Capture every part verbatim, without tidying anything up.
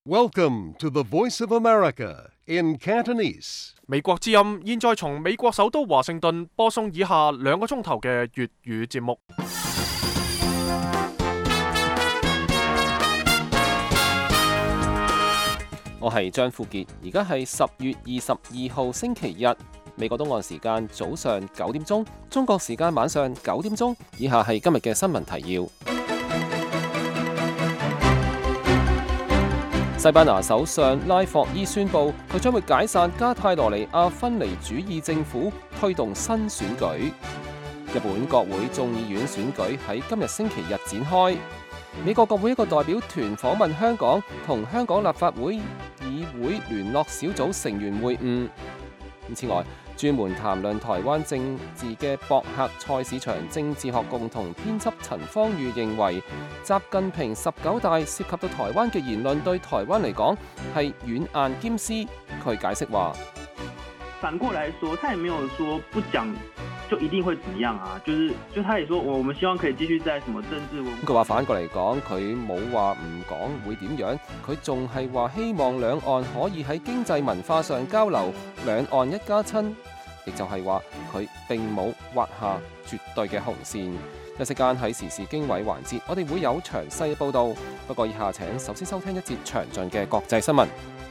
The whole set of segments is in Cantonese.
Welcome to the Voice of America in Cantonese. 美國之音現在從美國首都華盛頓播送以下兩個鐘頭嘅粵語節目。 我係張富傑，而家係十月二十二號星期日，美國東岸時間早上九點鐘，中國時間晚上九點鐘。以下係今日嘅新聞提要。西班牙首相拉霍伊宣布，佢將會解散加泰羅尼亞分離主義政府，推動新選舉。日本國會眾議院選舉喺今日星期日展開。美國國會一個代表團訪問香港，同香港立法會議會聯絡小組成員會晤。此外，專門談論台灣政治嘅博客蔡市場政治學共同編輯陳芳裕認為，習近平十九大涉及到台灣嘅言論對台灣嚟講係軟硬兼施。佢解釋話： 反過來說，他也沒有說不講就一定會怎麼樣啊，就是就他也說，我們希望可以繼續在什麼政治文化。 佢話反過嚟講，佢冇話唔講會點樣，佢仲係話希望兩岸可以喺經濟文化上交流，兩岸一家親，亦就係話佢並冇劃下絕對嘅紅線。一時間喺時事經緯環節，我哋會有詳細嘅報導。不過以下請首先收聽一節詳盡嘅國際新聞。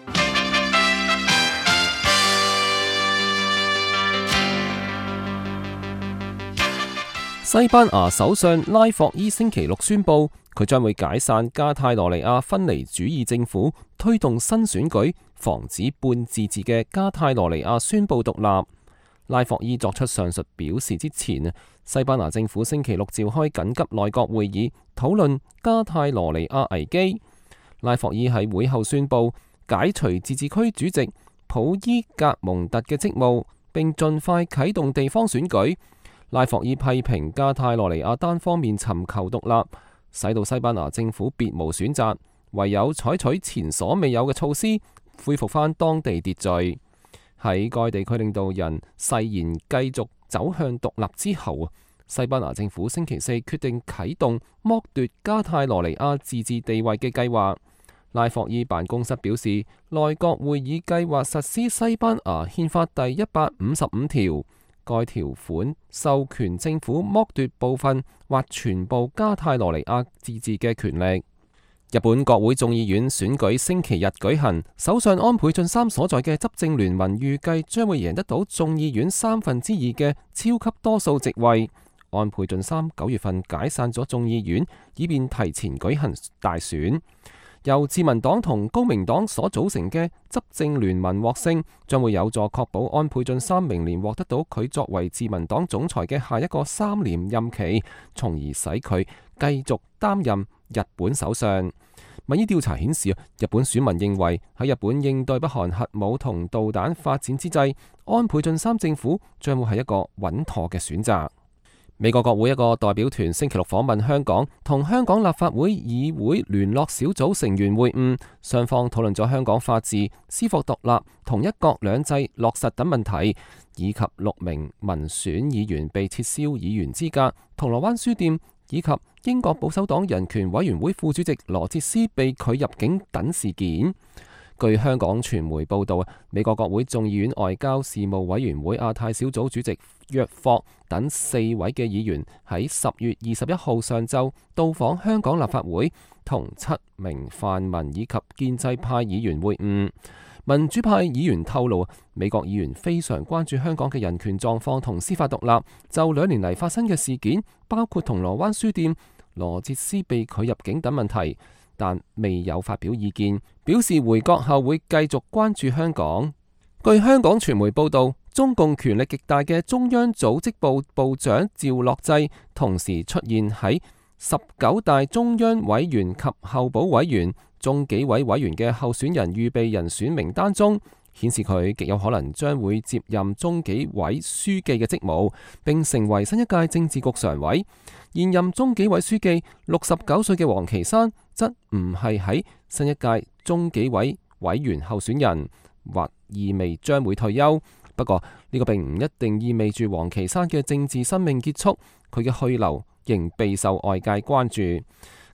西班牙首相拉霍伊星期六宣布，佢將會解散加泰羅尼亞分離主義政府，推動新選舉，防止半自治嘅加泰羅尼亞宣布獨立。拉霍伊作出上述表示之前，西班牙政府星期六召開緊急內閣會議，討論加泰羅尼亞危機。拉霍伊喺會後宣布解除自治區主席普伊格蒙特嘅職務，並盡快啟動地方選舉。拉霍伊批評加泰羅尼亞單方面尋求獨立，使到西班牙政府別無選擇，唯有採取前所未有嘅措施，恢復返當地秩序。喺該地區領導人誓言繼續走向獨立之後，西班牙政府星期四決定啟動剝奪加泰羅尼亞自治地位嘅計劃。拉霍伊辦公室表示，內閣會議計劃實施西班牙憲法第一百五十五條。該條款授權政府剝奪部分或全部加泰羅尼亞自治嘅權力。日本國會眾議院選舉星期日舉行，首相安倍晉三所在嘅執政聯盟預計將會贏得到眾議院三分之二嘅超級多數席位。安倍晉三九月份解散咗眾議院，以便提前舉行大選。由自民黨同公明黨所組成嘅執政聯盟獲勝，將會有助確保安倍晉三明年獲得到佢作為自民黨總裁嘅下一個三年任期，從而使佢繼續擔任日本首相。民意調查顯示，日本選民認為喺日本應對北韓核武同導彈發展之際，安倍晉三政府將會係一個穩妥嘅選擇。美國國會一個代表團星期六訪問香港，同香港立法會議會聯絡小組成員會晤，雙方討論咗香港法治、司法獨立同一國兩制落實等問題，以及六名民選議員被撤銷議員資格、銅鑼灣書店以及英國保守黨人權委員會副主席羅哲斯被拒入境等事件。據香港傳媒報道，美國國會眾議院外交事務委員會亞太小組主席約霍等四位嘅議員喺十月二十一號上晝到訪香港立法會，同七名泛民以及建制派議員會晤。民主派議員透露，美國議員非常關注香港嘅人權狀況同司法獨立，就兩年嚟發生嘅事件，包括銅鑼灣書店、羅哲斯被拒入境等問題，但未有發表意見，表示回國後會繼續關注香港。據香港傳媒報道，中共權力極大嘅中央組織部部長趙樂際同時出現喺十九大中央委員及候補委員、中紀委委員嘅候選人預備人選名單中，顯示佢極有可能將會接任中紀委書記嘅職務，並成為新一屆政治局常委。現任中紀委書記六十九歲嘅王岐山則唔係喺新一屆中紀委委員候選人，或意味將會退休。不過呢個並唔一定意味住王岐山嘅政治生命結束，佢嘅去留仍備受外界關注。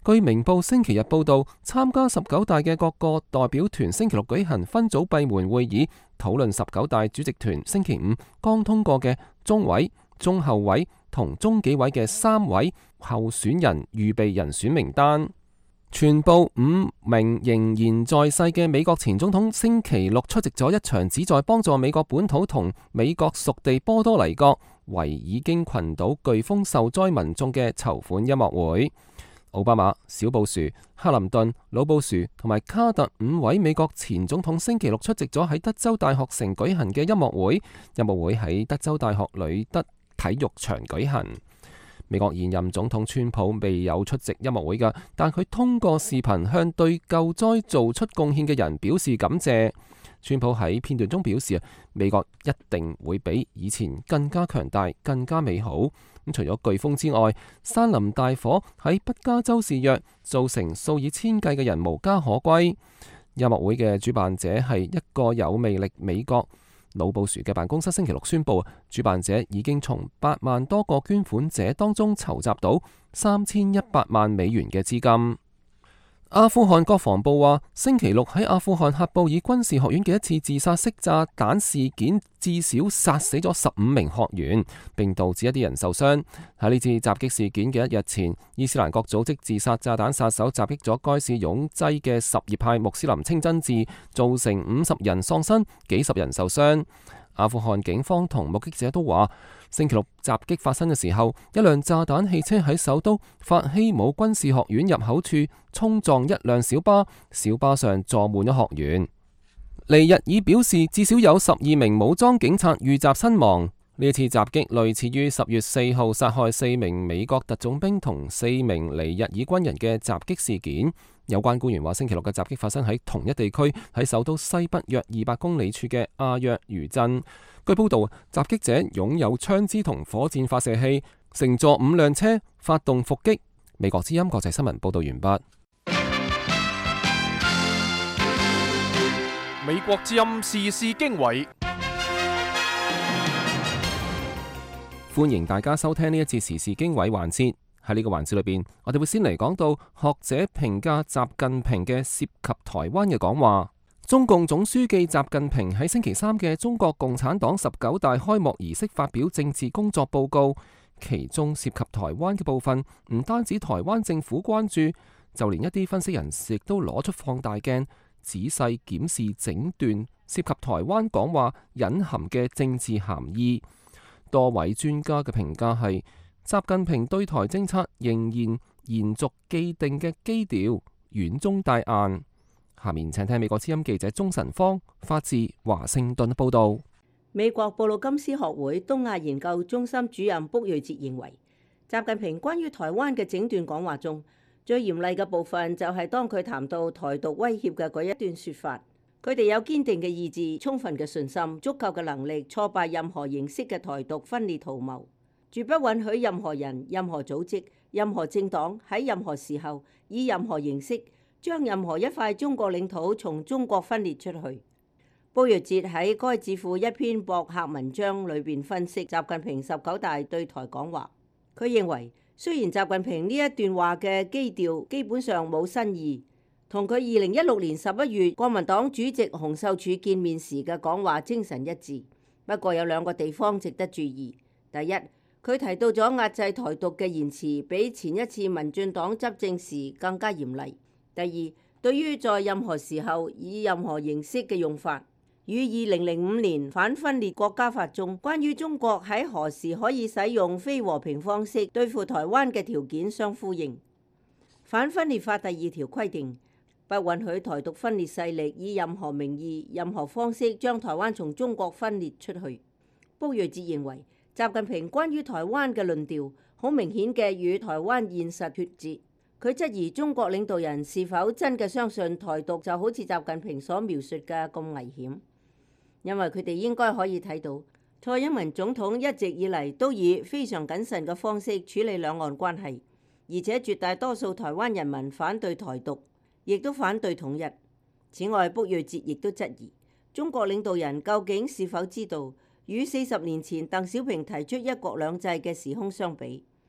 據明報星期日報道，參加十九大嘅各個代表團星期六舉行分組閉門會議，討論十九大主席團星期五剛通過嘅中委、中後委同中紀委嘅三位候選人預備人選名單。全部五名仍然在世嘅美國前總統星期六出席咗一場旨在幫助美國本土同美國屬地波多黎各、維爾京群島颶風受災民眾嘅籌款音樂會。奧巴馬、小布殊、克林頓、老布殊同埋卡特五位美國前總統星期六出席咗喺德州大學城舉行嘅音樂會。音樂會喺德州大學呂德體育場舉行。美國現任總統川普未有出席音樂會㗎，但佢通過視頻向對救災做出貢獻嘅人表示感謝。川普喺片段中表示啊，美國一定會比以前更加強大、更加美好。咁除咗颶風之外，山林大火喺北加州肆虐，造成數以千計嘅人無家可歸。音樂會嘅主辦者係一個有魅力美國。老布殊嘅辦公室星期六宣布，主辦者已經從八萬多個捐款者當中籌集到三千一百萬美元嘅資金。阿富汗國防部話，星期六喺阿富汗喀布爾軍事學院嘅一次自殺式炸彈事件，至少殺死咗十五名學員，並導致一啲人受傷。喺呢次襲擊事件嘅一日前，伊斯蘭國組織自殺炸彈殺手襲擊咗該市擁擠嘅什葉派穆斯林清真寺，造成五十人喪生，幾十人受傷。阿富汗警方同目擊者都話，星期六襲擊發生嘅時候，一輛炸彈汽車喺首都法希姆軍事學院入口處衝撞一輛小巴，小巴上坐滿咗學員。尼日爾表示，至少有十二名武裝警察遇襲身亡。呢一次襲擊類似於十月四號殺害四名美國特種兵同四名尼日爾軍人嘅襲擊事件。有關官員話，星期六嘅襲擊發生喺同一地區，喺首都西北約二百公里處嘅阿約餘鎮。據報道，襲擊者擁有槍支同火箭發射器，乘坐五輛車發動伏擊。美國之音國際新聞報道完畢。 美國之音時事經緯， 歡迎大家收聽呢一節時事經緯環節。喺呢個環節裏邊，我哋會先嚟講到學者評價習近平嘅涉及台灣嘅講話。中共總書記習近平喺星期三嘅中國共產黨十九大開幕儀式發表政治工作報告，其中涉及台灣嘅部分，唔單止台灣政府關注，就連一啲分析人士亦都攞出放大鏡，仔細檢視整段涉及台灣講話隱含嘅政治含義。多位專家嘅評價係，習近平對台政策仍然延續既定嘅基調，軟中帶硬。下面請聽美國之音記者鍾晨芳發自華盛頓報道。 美國布魯金斯學會東亞研究中心主任卜瑞哲認為，習近平關於台灣嘅整段講話中，最嚴厲嘅部分就係當佢談到台獨威脅嘅嗰一段說法。佢哋有堅定嘅意志、充分嘅信心、足夠嘅能力，挫敗任何形式嘅台獨分裂圖謀，絕不允許任何人、任何組織、任何政黨喺任何時候以任何形式將任何一塊中國領土從中國分裂出去。卜瑞哲喺該智庫一篇博客文章裏邊分析習近平十九大對台講話。佢認為，雖然習近平呢一段話嘅基調基本上冇新意，同佢二零一六年十一月國民黨主席洪秀柱見面時嘅講話精神一致，不過有兩個地方值得注意。第一，佢提到咗壓制台獨嘅言辭比前一次民進黨執政時更加嚴厲。第二，對於在任何時候以任何形式嘅用法，與二零零五年反分裂國家法中關於中國喺何時可以使用非和平方式對付台灣嘅條件相呼應。反分裂法第二條規定，不允許台獨分裂勢力以任何名義、任何方式將台灣從中國分裂出去。卜瑞哲認為，習近平關於台灣嘅論調好明顯嘅與台灣現實脫節。佢質疑中國領導人是否真嘅相信台獨就好似習近平所描述嘅咁危險，因為佢哋應該可以睇到，蔡英文總統一直以嚟都以非常謹慎嘅方式處理兩岸關係，而且絕大多數台灣人民反對台獨，亦都反對統一。此外，卜瑞哲亦都質疑中國領導人究竟是否知道，與四十年前鄧小平提出一國兩制嘅時空相比，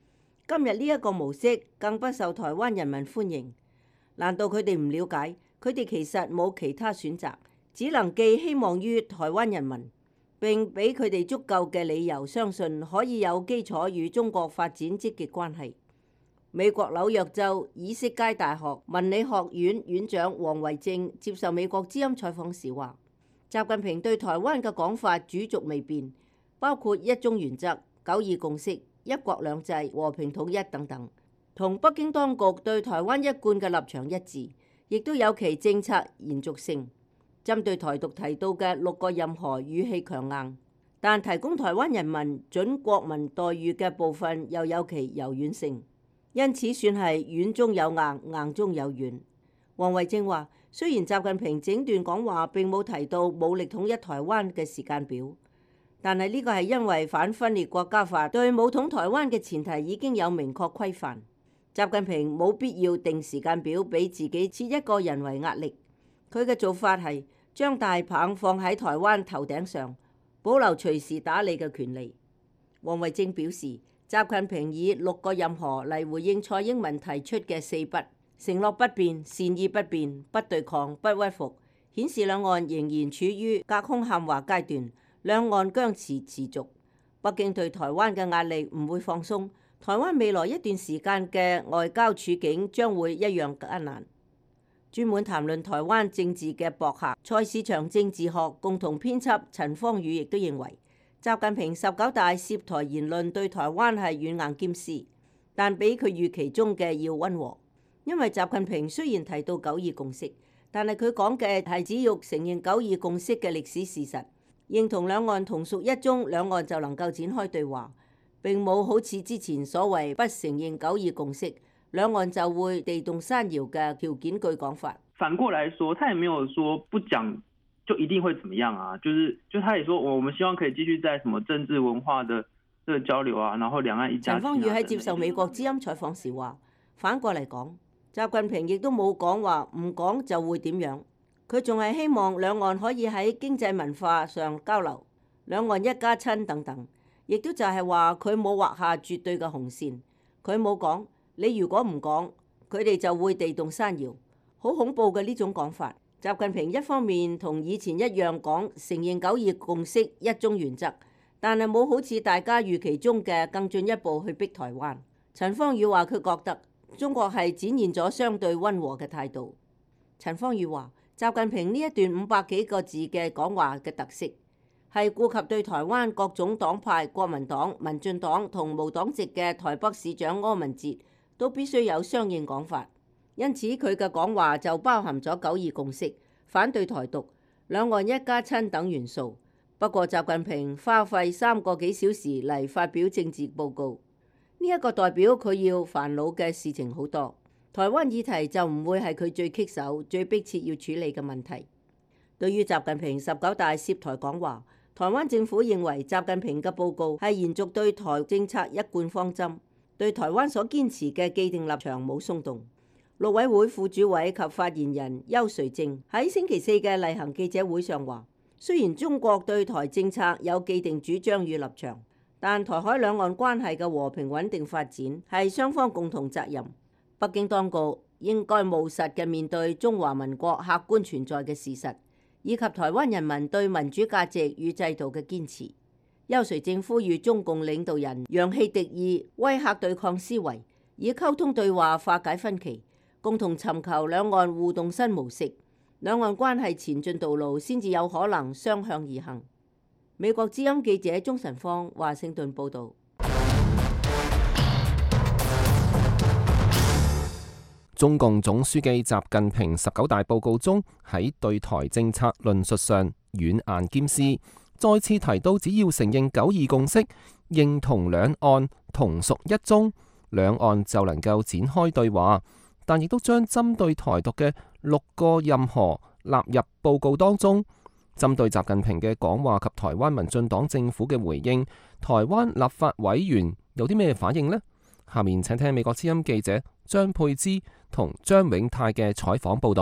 今日呢一個模式更不受台灣人民歡迎。難道佢哋唔了解？佢哋其實冇其他選擇，只能寄希望於台灣人民，並俾佢哋足夠嘅理由相信可以有基礎與中國發展積極關係。美國紐約州以色街大學文理學院院長王維正接受美國之音採訪時話，習近平對台灣嘅講法主軸未變，包括一中原則、九二共識、一國兩制、和平統一等等，同北京當局對台灣一貫嘅立場一致，亦都有其政策延續性。針對台獨提到嘅六個任何語氣強硬，但提供台灣人民準國民待遇嘅部分又有其柔軟性。因此算係軟中有硬，硬中有軟。王維正話，雖然習近平整段講話並冇提到武力統一台灣嘅時間表，但係呢個係因為反分裂國家法對武統台灣嘅前提已經有明確規範。習近平冇必要定時間表俾自己設一個人為壓力。佢嘅做法係將大棒放喺台灣頭頂上，保留隨時打你嘅權利。王維正表示，習近平以六個任何嚟回應蔡英文提出嘅四不：承諾不變、善意不變、不對抗、不屈服，顯示兩岸仍然處於隔空喊話階段，兩岸僵持持續。北京對台灣嘅壓力唔會放鬆，台灣未來一段時間嘅外交處境將會一樣艱難。專門談論台灣政治嘅博客蔡市場政治學共同編輯陳方宇亦都認為，習近平十九大涉台言論對台灣係軟硬兼施，但比佢預期中嘅要溫和。因為習近平雖然提到九二共識，但係佢講嘅係只要承認九二共識嘅歷史事實，認同兩岸同屬一中，兩岸就能夠展開對話，並冇好似之前所謂不承認九二共識，兩岸就會地動山搖嘅條件句講法。 反過來說，他也沒有說不講就一定會怎麼樣啊，就是就他也說，我們希望可以繼續在什麼政治文化的這個交流啊，然後兩岸一家親啊。陳方宇喺接受美國之音採訪時話，反過嚟講，習近平亦都冇講話唔講就會點樣，佢仲係希望兩岸可以喺經濟文化上交流，兩岸一家親等等，亦都就係話佢冇畫下絕對嘅紅線，佢冇講你如果唔講，佢哋就會地動山搖，好恐怖嘅呢種講法。習近平一方面同以前一樣講承認九二共識一中原則，但係冇好似大家預期中嘅更進一步去逼台灣。陳方宇話佢覺得中國係展現咗相對溫和嘅態度。陳方宇話習近平呢一段五百幾個字嘅講話嘅特色係顧及對台灣各種黨派、國民黨、民進黨同無黨籍嘅台北市長柯文哲都必須有相應講法。因此佢嘅講話就包含咗九二共識、反對台獨、兩岸一家親等元素。不過習近平花費三個幾小時嚟發表政治報告，呢一個代表佢要煩惱嘅事情好多。台灣議題就唔會係佢最棘手、最迫切要處理嘅問題。對於習近平十九大涉台講話，台灣政府認為習近平嘅報告係延續對台政策一貫方針，對台灣所堅持嘅既定立場冇鬆動。陸委會副主委及發言人邱垂正喺星期四嘅例行記者會上話，雖然中國對台政策有既定主張與立場，但台海兩岸關係嘅和平穩定發展係雙方共同責任。北京當局應該務實嘅面對中華民國客觀存在嘅事實，以及台灣人民對民主價值與制度嘅堅持。邱垂正呼籲中共領導人揚棄敵意、威嚇對抗思維，以溝通對話化解分歧，共同尋求兩岸互動新模式，兩岸關係前進道路先至有可能雙向而行。美國之音記者鍾晨芳華盛頓報導。 中共總書記習近平十九大報告中喺對台政策論述上軟硬兼施，再次提到只要承認九二共識，認同兩岸同屬一中，兩岸就能夠展開對話。但亦都將針對台獨嘅六個任何納入報告當中。針對習近平嘅講話及台灣民進黨政府嘅回應，台灣立法委員有啲咩反應呢？下面請聽美國之音記者張佩芝同張永泰嘅採訪報導。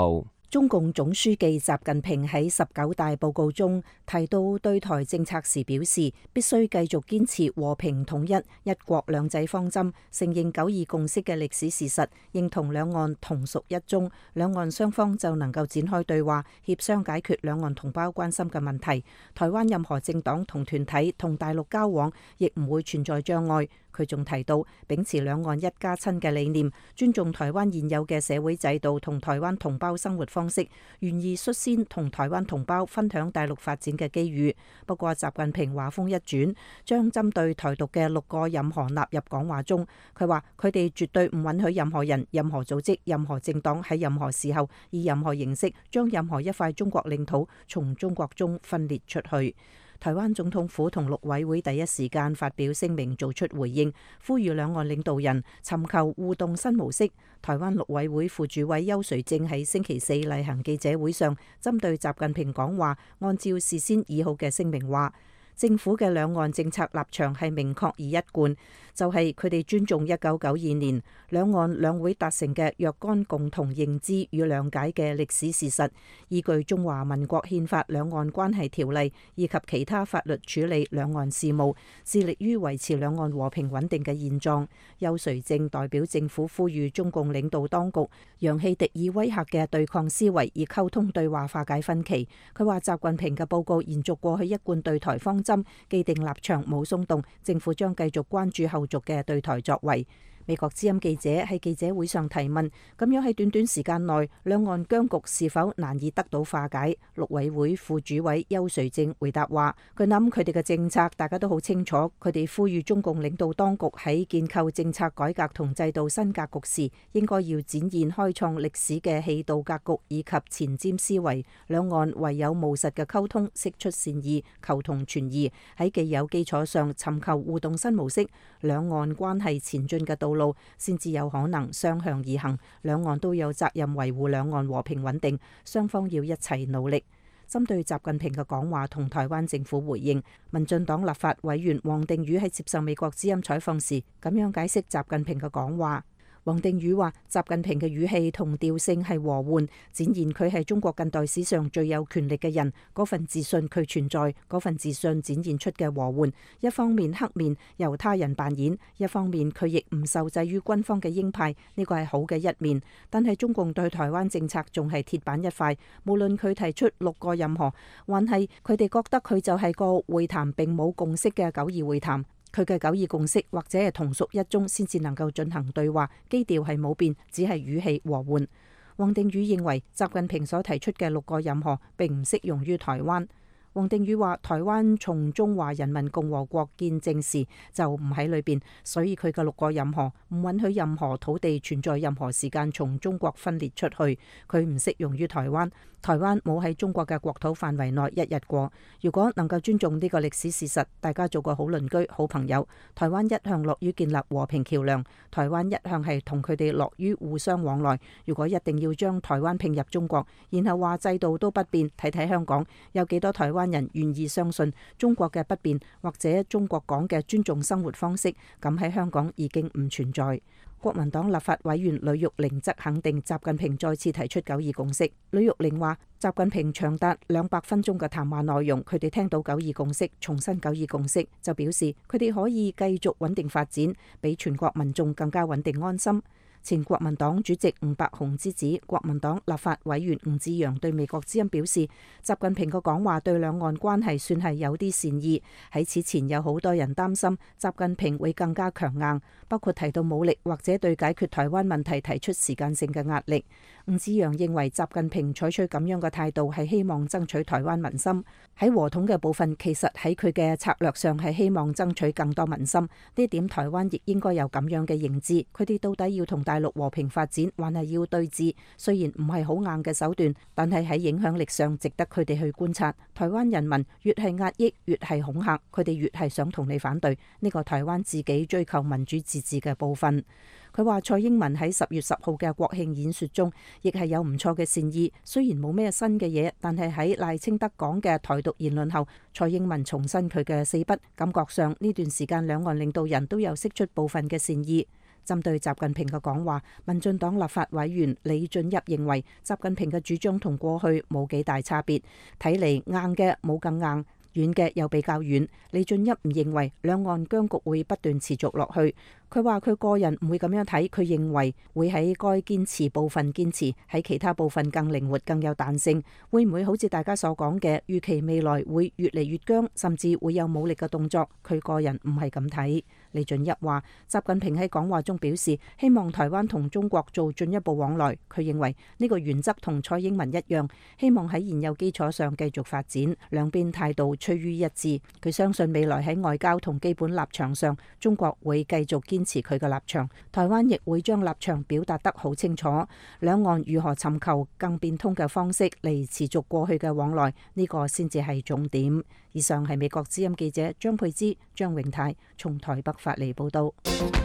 中共總書記習近平喺十九大報告中提到對台政策時表示，必須繼續堅持和平統一、一國兩制方針，承認九二共識嘅歷史事實，認同兩岸同屬一中，兩岸雙方就能夠展開對話，協商解決兩岸同胞關心嘅問題。台灣任何政黨同團體同大陸交往，亦唔會存在障礙。佢仲提到，秉持兩岸一家親嘅理念，尊重台灣現有嘅社會制度同台灣同胞生活方式，願意率先同台灣同胞分享大陸發展嘅機遇。不過，習近平話風一轉，將針對台獨嘅六個任何納入講話中。佢話佢哋絕對唔允許任何人、任何組織、任何政黨喺任何時候以任何形式將任何一塊中國領土從中國中分裂出去。台灣總統府同陸委會第一時間發表聲明做出回應，呼籲兩岸領導人尋求互動新模式。台灣陸委會副主委邱垂正喺星期四例行記者會上，針對習近平講話，按照事先擬好嘅聲明話，政府嘅兩岸政策立場係明確而一貫，就係佢哋尊重一九九二年兩岸兩會達成嘅若干共同認知與諒解嘅歷史事實，依據中華民國憲法兩岸關係條例以及其他法律處理兩岸事務，致力於維持兩岸和平穩定嘅現狀。邱垂正代表政府呼籲中共領導當局揚棄敵意威嚇嘅對抗思維，以溝通對話化解分歧。佢話習近平嘅報告延續過去一貫對台方針，既定立場冇鬆動，政府將繼續關注後續嘅對台作為。美國之音記者喺記者會上提問，咁樣喺短短時間內兩岸僵局是否難以得到化解？陸委會副主委邱垂正回答話，佢諗佢哋嘅政策大家都好清楚，佢哋呼籲中共領導當局喺建構政策改革同制度新格局時，應該要展現開創歷史嘅氣度格局以及前瞻思維。兩岸唯有務實嘅溝通，釋出善意，求同存異，喺既有基礎上尋求互動新模式，兩岸關係前進嘅道路先至有可能雙向而行。兩岸都有責任維護兩岸和平穩定，雙方要一齊努力。針對習近平嘅講話同台灣政府回應，民進黨立法委員王定宇喺接受美國之音採訪時咁樣解釋習近平嘅講話。王定宇話：習近平嘅語氣同調性係和緩，展現佢係中國近代史上最有權力嘅人。嗰份自信佢存在，嗰份自信展現出嘅和緩，一方面黑面由他人扮演，一方面佢亦唔受制於軍方嘅鷹派，呢個係好嘅一面。但係中共對台灣政策仲係鐵板一塊，無論佢提出六個任何，還係佢哋覺得佢就係個會談並冇共識嘅九二會談。佢嘅九二共識或者係同屬一中先至能夠進行對話，基調係冇變，只係語氣和緩。王定宇認為習近平所提出嘅六個任何並唔適用於台灣。王定宇話：台灣從中華人民共和國建政時就唔喺裏邊，所以佢嘅六個任何唔允許任何土地存在任何時間從中國分裂出去，佢唔適用於台灣。台灣冇喺中國嘅國土範圍內一日過。如果能夠尊重呢個歷史事實，大家做個好鄰居、好朋友。台灣一向樂於建立和平橋梁，台灣一向係同佢哋樂於互相往來。如果一定要將台灣併入中國，然後話制度都不變，睇睇香港有幾多台灣人願意相信中國嘅不變，或者中國講嘅尊重生活方式，咁喺香港已經唔存在。國民黨立法委員呂玉玲則肯定習近平再次提出九二共識。呂玉玲話：習近平長達兩百分鐘嘅談話內容，佢哋聽到九二共識，重申九二共識，就表示佢哋可以繼續穩定發展，比全國民眾更加穩定安心。前國民黨主席吳伯雄之子、國民黨立法委員吳志揚對美國之音表示，習近平嘅講話對兩岸關係算係有啲善意。喺此前有好多人擔心習近平會更加強硬，包括提到武力或者對解決台灣問題提出時間性嘅壓力。吳志揚認為習近平採取咁樣嘅態度係希望爭取台灣民心。喺和統嘅部分，其實喺佢嘅策略上係希望爭取更多民心。呢點台灣亦應該有咁樣嘅認知。佢哋到底要同大陸和平發展，還係要對峙？雖然唔係好硬嘅手段，但係喺影響力上值得佢哋去觀察。台灣人民越係壓抑，越係恐嚇，佢哋越係想同你反對。呢個台灣自己追求民主自治嘅部分。佢話蔡英文喺十月十號嘅國慶演說中，亦係有唔錯嘅善意。雖然冇咩新嘅嘢，但係喺賴清德講嘅台獨言論後，蔡英文重申佢嘅四不，感覺上呢段時間兩岸領導人都有釋出部分嘅善意。 針對習近平嘅講話，民進黨立法委員李俊逸認為，習近平嘅主張同過去冇幾大差別，睇嚟硬嘅冇咁硬，軟嘅又比較軟。李俊逸唔認為兩岸僵局會不斷持續落去。佢話佢個人唔會咁樣睇，佢認為會喺該堅持部分堅持，喺其他部分更靈活、更有彈性。會唔會好似大家所講嘅，預期未來會越嚟越僵，甚至會有武力嘅動作？佢個人唔係咁睇。李俊逸話，習近平喺講話中表示，希望台灣同中國做進一步往來。佢認為呢個原則同蔡英文一樣，希望喺現有基礎上繼續發展，兩邊態度趨於一致。佢相信未來喺外交同基本立場上，中國會繼續堅持佢嘅立場，台灣亦會將立場表達得好清楚。兩岸如何尋求更變通嘅方式嚟持續過去嘅往來，呢個先至係重點。以上係美國之音記者張佩芝、張永泰從台北發嚟報道。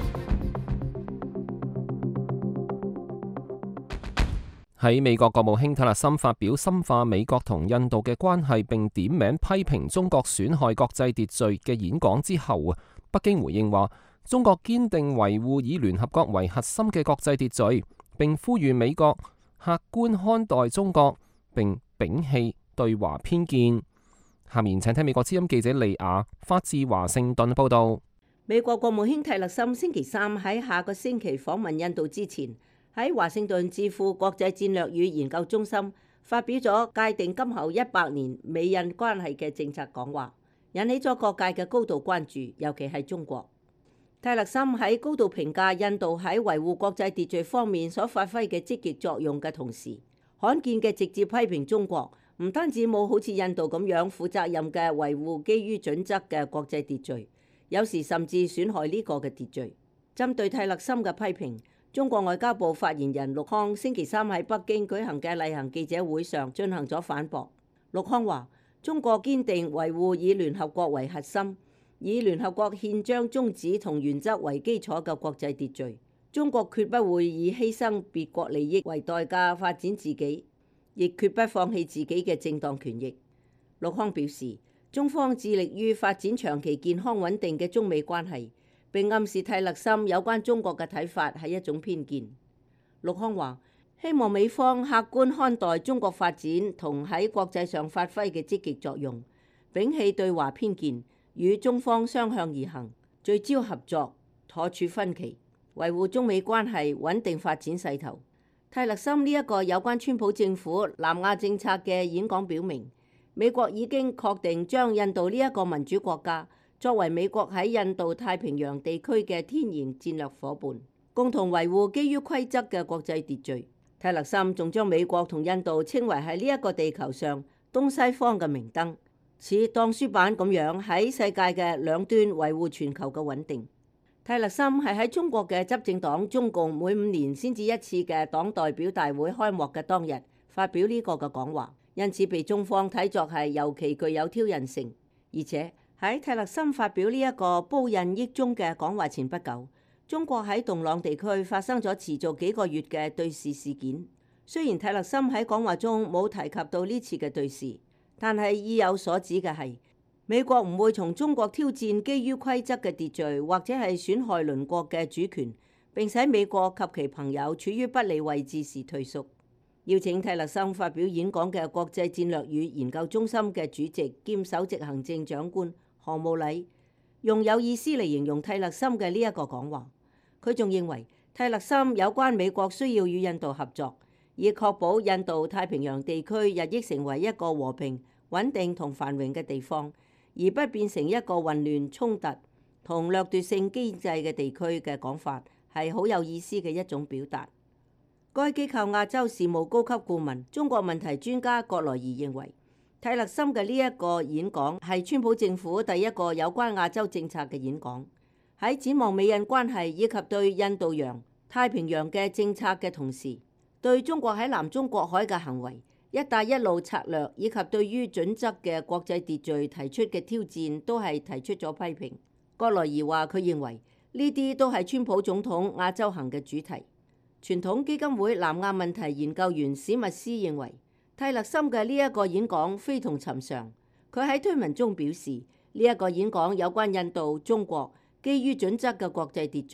喺美國國務卿泰勒森發表深化美國同印度嘅關係並點名批評中國損害國際秩序嘅演講之後啊，北京回應話，中國堅定維護以聯合國為核心嘅國際秩序，並呼籲美國客觀看待中國，並摒棄對華偏見。下面請聽美國之音記者利亞發自華盛頓報道。 美國國務卿泰勒森星期三喺下個星期訪問印度之前，喺華盛頓智庫國際戰略與研究中心發表咗界定今後一百年美印關係嘅政策講話，引起咗各界嘅高度關注，尤其係中國。泰勒森喺高度評價印度喺維護國際秩序方面所發揮嘅積極作用嘅同時，罕見嘅直接批評中國唔單止冇好似印度咁樣負責任嘅維護基於準則嘅國際秩序，有時甚至損害呢個嘅秩序。針對泰勒森嘅批評，中國外交部發言人陸康星期三喺北京舉行嘅例行記者會上進行咗反駁。陸康話：中國堅定維護以聯合國為核心，以聯合國憲章宗旨同原則為基礎嘅國際秩序，中國決不會以犧牲別國利益為代價發展自己，亦決不放棄自己嘅正當權益。陸康表示，中方致力於發展長期健康穩定嘅中美關係，並暗示泰勒森有關中國嘅睇法係一種偏見。陸康話：希望美方客觀看待中國發展同喺國際上發揮嘅積極作用，摒棄對華偏見，與中方相向而行，聚焦合作，妥處分歧，維護中美關係穩定發展勢頭。泰勒森呢一個有關川普政府南亞政策嘅演講表明，美國已經確定將印度呢一個民主國家作為美國喺印度太平洋地區嘅天然戰略夥伴，共同維護基於規則嘅國際秩序。泰勒森仲將美國同印度稱為係呢一個地球上東西方嘅明燈，似當書板咁樣喺世界嘅兩端維護全球嘅穩定。泰勒森係喺中國嘅執政黨中共每五年先至一次嘅黨代表大會開幕嘅當日發表呢個嘅講話，因此被中方睇作係尤其具有挑釁性。而且喺泰勒森發表呢一個褒印益中嘅講話前不久，中國喺洞朗地區發生咗持續幾個月嘅對峙事件。雖然泰勒森喺講話中冇提及到呢次嘅對峙，但係意有所指嘅係，美國唔會從中國挑戰基於規則嘅秩序，或者係損害鄰國嘅主權，並使美國及其朋友處於不利位置時退縮。邀請泰勒森發表演講嘅國際戰略與研究中心嘅主席兼首席行政長官何慕禮，用有意思嚟形容泰勒森嘅呢一個講話。佢仲認為泰勒森有關美國需要與印度合作，以確保印度太平洋地區日益成為一個和平、穩定同繁榮嘅地方，而不變成一個混亂、衝突同掠奪性經濟嘅地區嘅講法，係好有意思嘅一種表達。該機構亞洲事務高級顧問、中國問題專家葛萊儀認為，泰勒森嘅呢一個演講係川普政府第一個有關亞洲政策嘅演講，喺展望美印關係以及對印度洋、太平洋嘅政策嘅同時，對中國喺南中國海嘅行為、一帶一路策略以及對於準則嘅國際秩序提出嘅挑戰，都係提出咗批評。葛萊儀話：佢認為呢啲都係川普總統亞洲行嘅主題。傳統基金會南亞問題研究員史密斯認為，泰勒森嘅呢一個演講非同尋常。佢喺推文中表示，呢、這、一個演講有關印度、中國基於準則嘅國際秩序，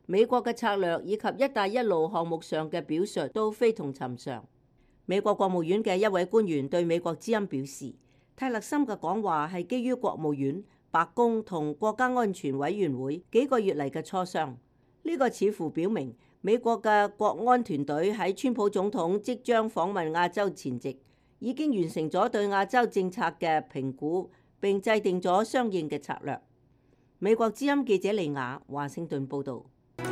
美國嘅策略以及一帶一路項目上嘅表述都非同尋常。美國國務院嘅一位官員對美國之音表示，泰勒森嘅講話係基於國務院、白宮同國家安全委員會幾個月嚟嘅磋商。呢個似乎表明美國嘅國安團隊喺川普總統即將訪問亞洲前夕，已經完成咗對亞洲政策嘅評估，並制定咗相應嘅策略。美國之音記者利亞華盛頓報導。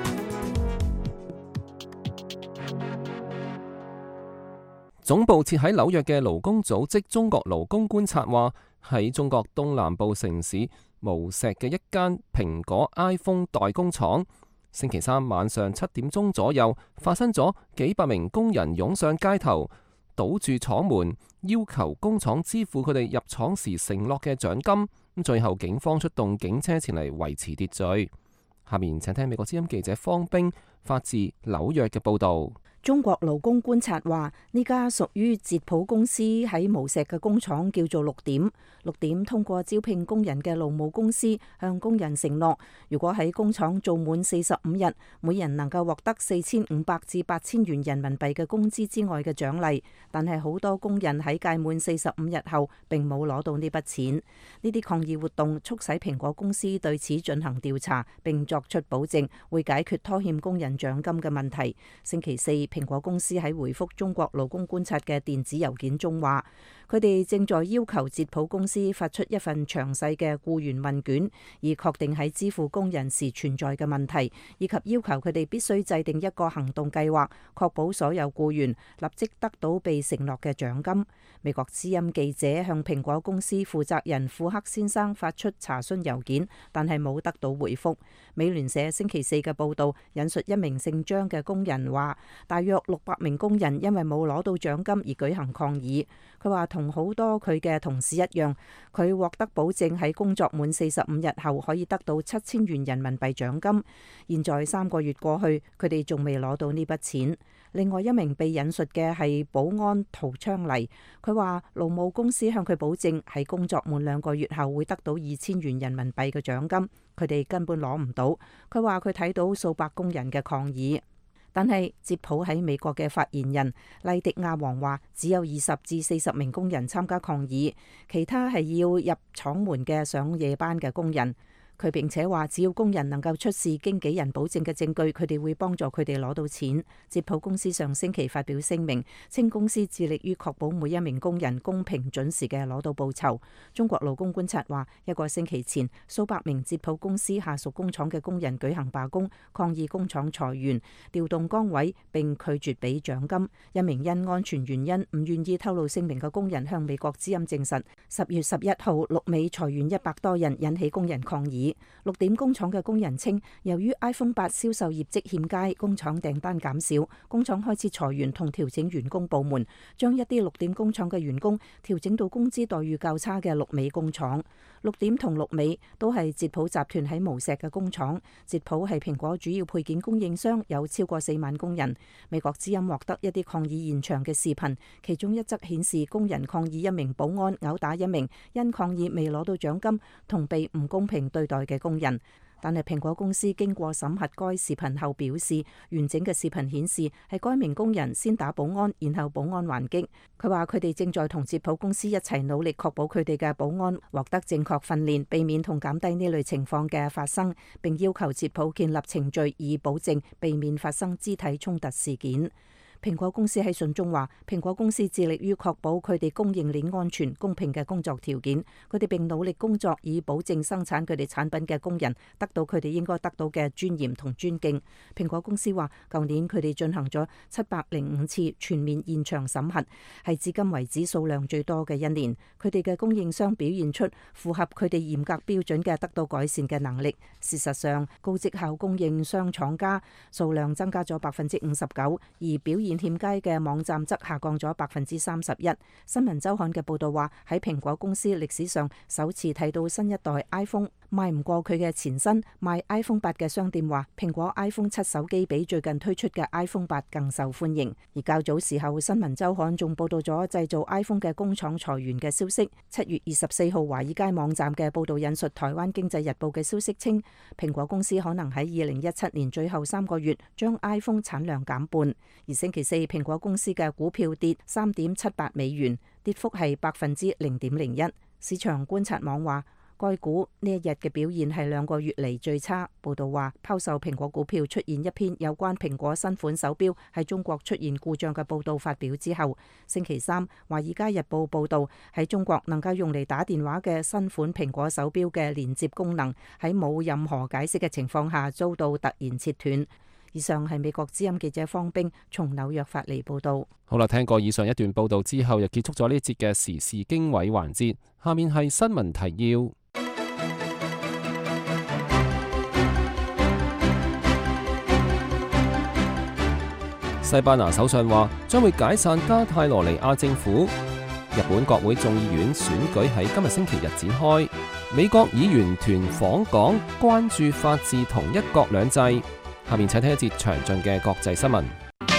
總部設喺紐約嘅勞工組織中國勞工觀察話，喺中國東南部城市無錫嘅一間蘋果 iPhone 代工廠，星期三晚上七點鐘左右發生咗幾百名工人湧上街頭，堵住廠門，要求工廠支付佢哋入廠時承諾嘅獎金。咁最後警方出動警車前嚟維持秩序。下面請聽美國之音記者方冰發自紐約嘅報導。 中國勞工觀察話，呢家屬於捷普公司喺無錫嘅工廠叫做綠點。綠點通過招聘工人嘅勞務公司向工人承諾，如果喺工廠做滿四十五日，每人能夠獲得四千五百至八千元人民幣嘅工資之外嘅獎勵。但係好多工人喺屆滿四十五日後並冇攞到呢筆錢。呢啲抗議活動促使蘋果公司對此進行調查，並作出保證會解決拖欠工人獎金嘅問題。星期四，蘋果公司喺回覆中國勞工觀察嘅電子郵件中話，佢哋正在要求捷普公司發出一份詳細嘅僱員問卷，以確定喺支付工人時存在嘅問題，以及要求佢哋必須制定一個行動計劃，確保所有僱員立即得到被承諾嘅獎金。美國之音記者向蘋果公司負責人庫克先生發出查詢郵件，但係冇得到回覆。美聯社星期四嘅報導引述一名姓張嘅工人話，大約六百名工人因為冇攞到獎金而舉行抗議。佢話同好多佢嘅同事一樣，佢獲得保證喺工作滿四十五日後可以得到七千元人民幣獎金。現在三個月過去，佢哋仲未攞到呢筆錢。另外一名被引述嘅係保安陶昌黎，佢話勞務公司向佢保證喺工作滿兩個月後會得到二千元人民幣嘅獎金，佢哋根本攞唔到。佢話佢睇到數百工人嘅抗議。但係捷普喺美國嘅發言人麗迪亞王話，只有二十至四十名工人參加抗議，其他係要入廠門嘅上夜班嘅工人。佢並且話，只要工人能夠出示經紀人保證嘅證據，佢哋會幫助佢哋攞到錢。捷普公司上星期發表聲明，稱公司致力於確保每一名工人公平準時嘅攞到報酬。中國勞工觀察話，一個星期前，數百名捷普公司下屬工廠嘅工人舉行罷工，抗議工廠裁員、調動崗位並拒絕俾獎金。一名因安全原因唔願意透露姓名嘅工人向美國之音證實，十月十一號綠美裁員一百多人，引起工人抗議。綠點工廠嘅工人稱，由於 iPhone 八銷售業績欠佳，工廠訂單減少，工廠開始裁員同調整員工部門，將一啲綠點工廠嘅員工調整到工資待遇較差嘅綠美工廠。綠點同綠美都係捷普集團喺無錫嘅工廠。捷普係蘋果主要配件供應商，有超過四萬工人。美國之音獲得一啲抗議現場嘅視頻，其中一則顯示工人抗議一名保安毆打一名因抗議未攞到獎金同被唔公平對待嘅工人。但係蘋果公司經過審核該視頻後表示，完整嘅視頻顯示係該名工人先打保安，然後保安還擊。佢話佢哋正在同捷普公司一齊努力，確保佢哋嘅保安獲得正確訓練，避免同減低呢類情況嘅發生，並要求捷普建立程序以保證避免發生肢體衝突事件。蘋果公司喺信中話，蘋果公司致力於確保佢哋供應鏈安全、公平嘅工作條件。佢哋並努力工作以保證生產佢哋產品嘅工人得到佢哋應該得到嘅尊嚴同尊敬。蘋果公司話，舊年佢哋進行咗七百零五次全面現場審核，係至今為止數量最多嘅一年。佢哋嘅供應商表現出符合佢哋嚴格標準嘅得到改善嘅能力。事實上，高績效供應商廠家數量增加咗百分之五十九，而表現欠佳嘅網站則下降咗百分之三十一。新聞週刊嘅報導話，喺蘋果公司歷史上首次睇到新一代 iPhone 賣唔過佢嘅前身賣 iPhone 八嘅商店話，蘋果 iPhone 七手機比最近推出嘅 iPhone 八更受歡迎。而較早時候，新聞週刊仲報道咗製造 iPhone 嘅工廠裁員嘅消息。七月二十四號，華爾街網站嘅報道引述台灣經濟日報嘅消息稱，蘋果公司可能喺二零一七年最後三個月將 iPhone 產量減半。而星期四，蘋果公司嘅股票跌三點七八美元，跌幅係百分之零點零一。市場觀察網話，該股呢一日嘅表現係兩個月嚟最差。報道話，拋售蘋果股票出現一篇有關蘋果新款手錶喺中國出現故障嘅報道發表之後，星期三《華爾街日報》報道，喺中國能夠用嚟打電話嘅新款蘋果手錶嘅連接功能喺冇任何解釋嘅情況下遭到突然切斷。以上係美國之音記者方冰從紐約發嚟報道。 好啦，聽過以上一段報道之後，又結束咗呢一節嘅時事經緯環節。下面係新聞提要。西班牙首相話將會解散加泰羅尼亞政府。日本國會眾議院選舉喺今日星期日展開。美國議員團訪港，關注法治同一國兩制。下面請聽一節詳盡嘅國際新聞。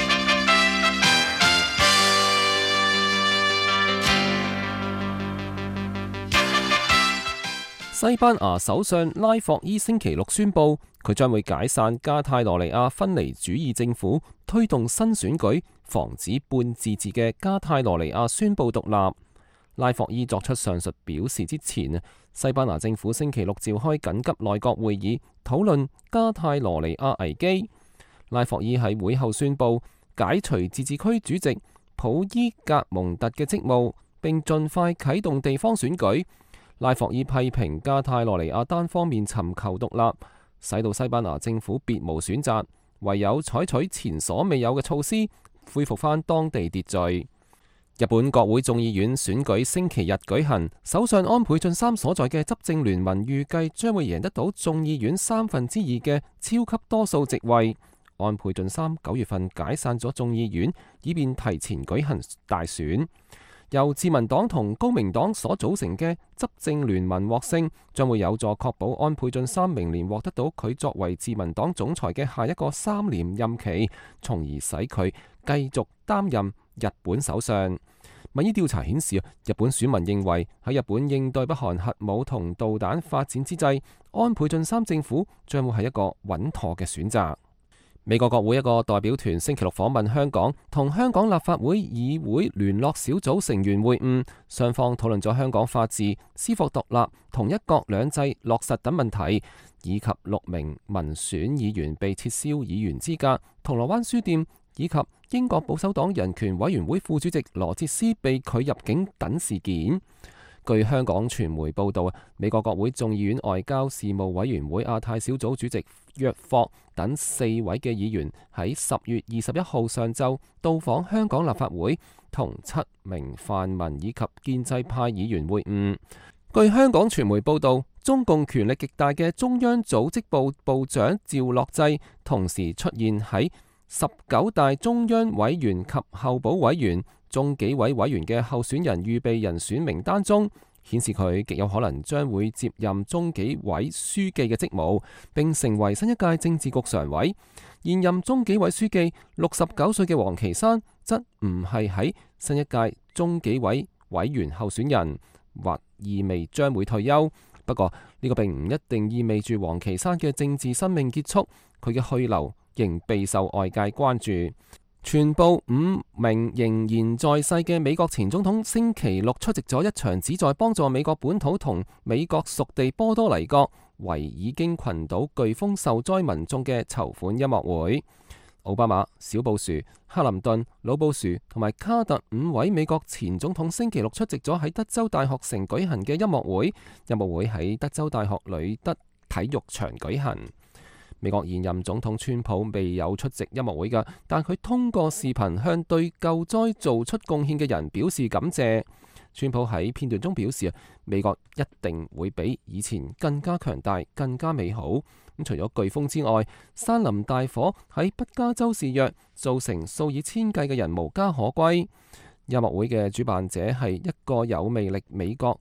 西班牙首相拉霍伊星期六宣布，佢將會解散加泰羅尼亞分離主義政府，推動新選舉，防止半自治嘅加泰羅尼亞宣布獨立。拉霍伊作出上述表示之前，西班牙政府星期六召開緊急內閣會議，討論加泰羅尼亞危機。拉霍伊喺會後宣布解除自治區主席普伊格蒙特嘅職務，並盡快啟動地方選舉。拉霍伊批評加泰羅尼亞單方面尋求獨立，使到西班牙政府別無選擇，唯有採取前所未有嘅措施，恢復返當地秩序。日本國會眾議院選舉星期日舉行，首相安倍晉三所在嘅執政聯盟預計將會贏得到眾議院三分之二嘅超級多數席位。安倍晉三九月份解散咗眾議院，以便提前舉行大選。由自民黨同公明黨所組成嘅執政聯盟獲勝，將會有助確保安倍晉三明年獲得到佢作為自民黨總裁嘅下一個三年任期，從而使佢繼續擔任日本首相。民意調查顯示，日本選民認為喺日本應對北韓核武同導彈發展之際，安倍晉三政府將會係一個穩妥嘅選擇。美國國會一個代表團星期六訪問香港，同香港立法會議會聯絡小組成員會晤，雙方討論咗香港法治、司法獨立同一國兩制落實等問題，以及六名民選議員被撤銷議員資格、銅鑼灣書店以及英國保守黨人權委員會副主席羅哲斯被拒入境等事件。據香港傳媒報道，美國國會眾議院外交事務委員會亞太小組主席約霍等四位嘅議員喺十月二十一號上晝到訪香港立法會，同七名泛民以及建制派議員會晤。據香港傳媒報道，中共權力極大嘅中央組織部部長趙樂際同時出現喺十九大中央委員及候補委員、中紀委委員嘅候選人預備人選名單中，顯示佢極有可能將會接任中紀委書記嘅職務，並成為新一屆政治局常委。現任中紀委書記六十九歲嘅王岐山則唔係喺新一屆中紀委委員候選人，或意味將會退休。不過呢個並唔一定意味住王岐山嘅政治生命結束，佢嘅去留仍備受外界關注。全部五名仍然在世嘅美國前總統星期六出席咗一場旨在幫助美國本土同美國屬地波多黎各維爾京群島颶風受災民眾嘅籌款音樂會。奧巴馬、小布殊、克林頓、老布殊同埋卡特五位美國前總統星期六出席咗喺德州大學城舉行嘅音樂會。音樂會喺德州大學呂德體育場舉行。美國現任總統川普未有出席音樂會㗎，但佢通過視頻向對救災做出貢獻嘅人表示感謝。川普喺片段中表示，美國一定會比以前更加強大、更加美好。咁除咗颶風之外，山林大火喺北加州肆虐，造成數以千計嘅人無家可歸。音樂會嘅主辦者係一個有魅力美國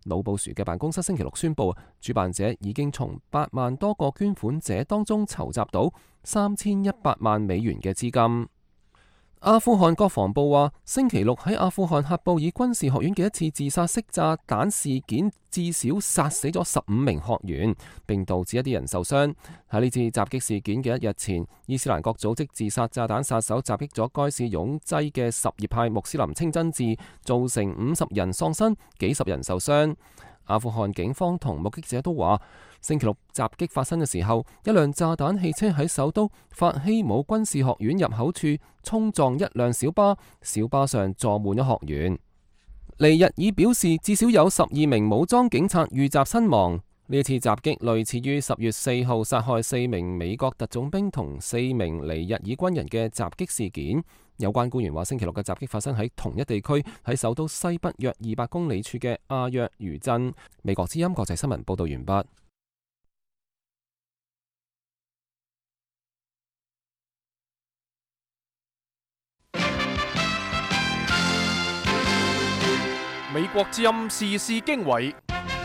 老布殊嘅辦公室星期六宣布，主辦者已經從八萬多個捐款者當中籌集到三千一百萬美元嘅資金。阿富汗國防部話，星期六喺阿富汗喀布爾軍事學院嘅一次自殺式炸彈事件，至少殺死咗十五名學員，並導致一啲人受傷。喺呢次襲擊事件嘅一日前，伊斯蘭國組織自殺炸彈殺手襲擊咗該市擁擠嘅什葉派穆斯林清真寺，造成五十人喪生，幾十人受傷。阿富汗警方同目擊者都話，星期六襲擊發生嘅時候，一輛炸彈汽車喺首都法希姆軍事學院入口處衝撞一輛小巴，小巴上坐滿咗學員。尼日爾表示，至少有十二名武裝警察遇襲身亡。呢次襲擊類似於十月四號殺害四名美國特種兵同四名尼日爾軍人嘅襲擊事件。有關官員話，星期六嘅襲擊發生喺同一地區，喺首都西北約二百公里處嘅阿約餘鎮。美國之音國際新聞報道完畢。 美國之音時事經緯。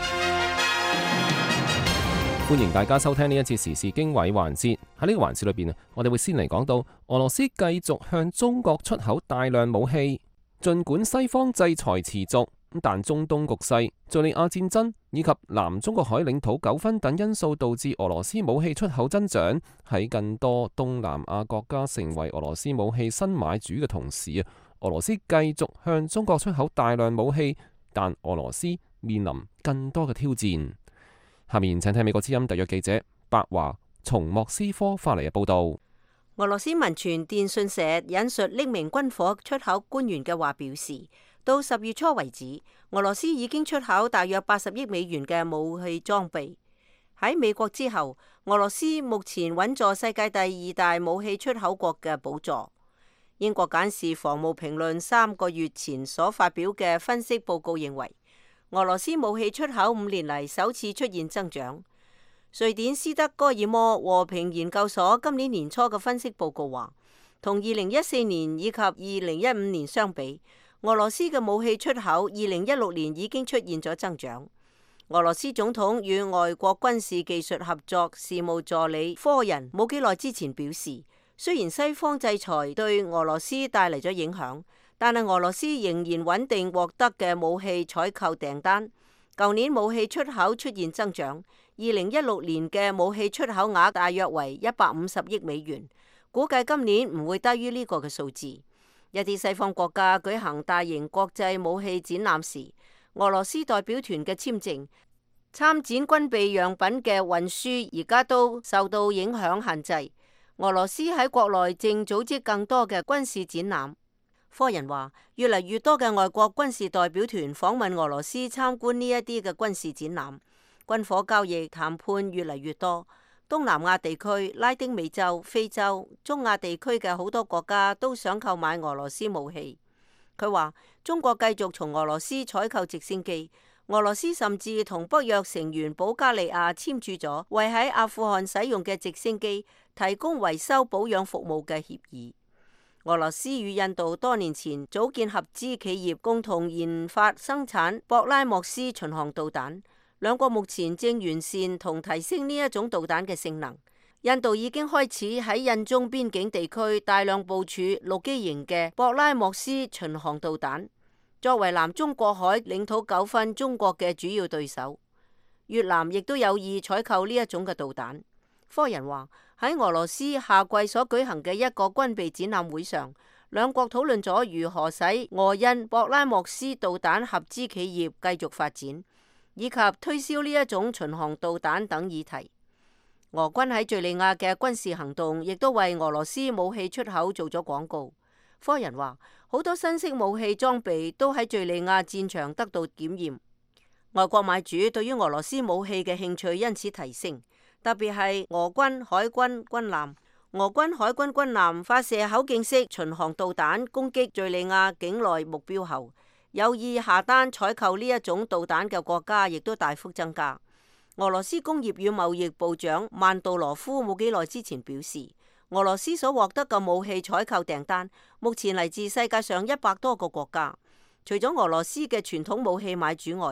歡迎大家收聽呢一次時事經緯環節。喺呢個環節裏邊，我哋會先嚟講到俄羅斯繼續向中國出口大量武器。盡管西方制裁持續，但中東局勢、敘利亞戰爭以及南中國海領土糾紛等因素導致俄羅斯武器出口增長。喺更多東南亞國家成為俄羅斯武器新買主嘅同時，俄羅斯繼續向中國出口大量武器，但俄羅斯面臨更多嘅挑戰。下面請聽美國之音特約記者白華從莫斯科發嚟嘅報道。 俄羅斯民傳電訊社引述匿名軍火出口官員嘅話表示，到十月初為止，俄羅斯已經出口大約八十億美元嘅武器裝備。喺美國之後，俄羅斯目前穩坐世界第二大武器出口國嘅寶座。英國簡氏防務評論三個月前所發表嘅分析報告認為，俄羅斯武器出口五年嚟首次出現增長。瑞典斯德哥爾摩和平研究所今年年初嘅分析報告話，同二零一四年以及二零一五年相比，俄羅斯嘅武器出口二零一六年已經出現咗增長。俄羅斯總統與外國軍事技術合作事務助理科人冇幾耐之前表示，雖然西方制裁對俄羅斯帶嚟咗影響，但係俄羅斯仍然穩定獲得嘅武器採購訂單。舊年武器出口出現增長，二零一六年嘅武器出口額大約為一百五十億美元，估計今年唔會低於呢個嘅數字。一啲西方國家舉行大型國際武器展覽時，俄羅斯代表團嘅簽證、參展軍備樣品嘅運輸而家都受到影響限制。俄羅斯喺國內正組織更多嘅軍事展覽。科人話，越嚟越多嘅外國軍事代表團訪問俄羅斯參觀呢一啲嘅軍事展覽，軍火交易談判越嚟越多。東南亞地區、拉丁美洲、非洲、中亞地區嘅好多國家都想購買俄羅斯武器。佢話，中國繼續從俄羅斯採購直升機，俄羅斯甚至同北約成員保加利亞簽署咗為喺阿富汗使用嘅直升機提供維修保養服務嘅協議。俄羅斯與印度多年前組建合資企業，共同研發生產博拉莫斯巡航導彈。兩國目前正完善同提升呢一種導彈嘅性能。印度已經開始喺印中邊境地區大量部署陸基型嘅博拉莫斯巡航導彈。作為南中國海領土糾紛中國嘅主要對手，越南亦都有意採購呢一種嘅導彈。科人話，喺俄羅斯夏季所舉行嘅一個軍備展覽會上，兩國討論咗如何使俄印博拉莫斯導彈合資企業繼續發展，以及推銷呢一種巡航導彈等議題。俄軍喺敘利亞嘅軍事行動亦都為俄羅斯武器出口做咗廣告。科人話，好多新式武器裝備都喺敘利亞戰場得到檢驗，外國買主對於俄羅斯武器嘅興趣因此提升。特別係俄軍海軍軍艦，俄軍海軍軍艦發射口徑式巡航導彈攻擊敘利亞境內目標後，有意下單採購呢一種導彈嘅國家亦都大幅增加。俄羅斯工業與貿易部長曼杜羅夫冇幾耐之前表示，俄羅斯所獲得嘅武器採購訂單目前嚟自世界上一百多個國家，除咗俄羅斯嘅傳統武器買主外，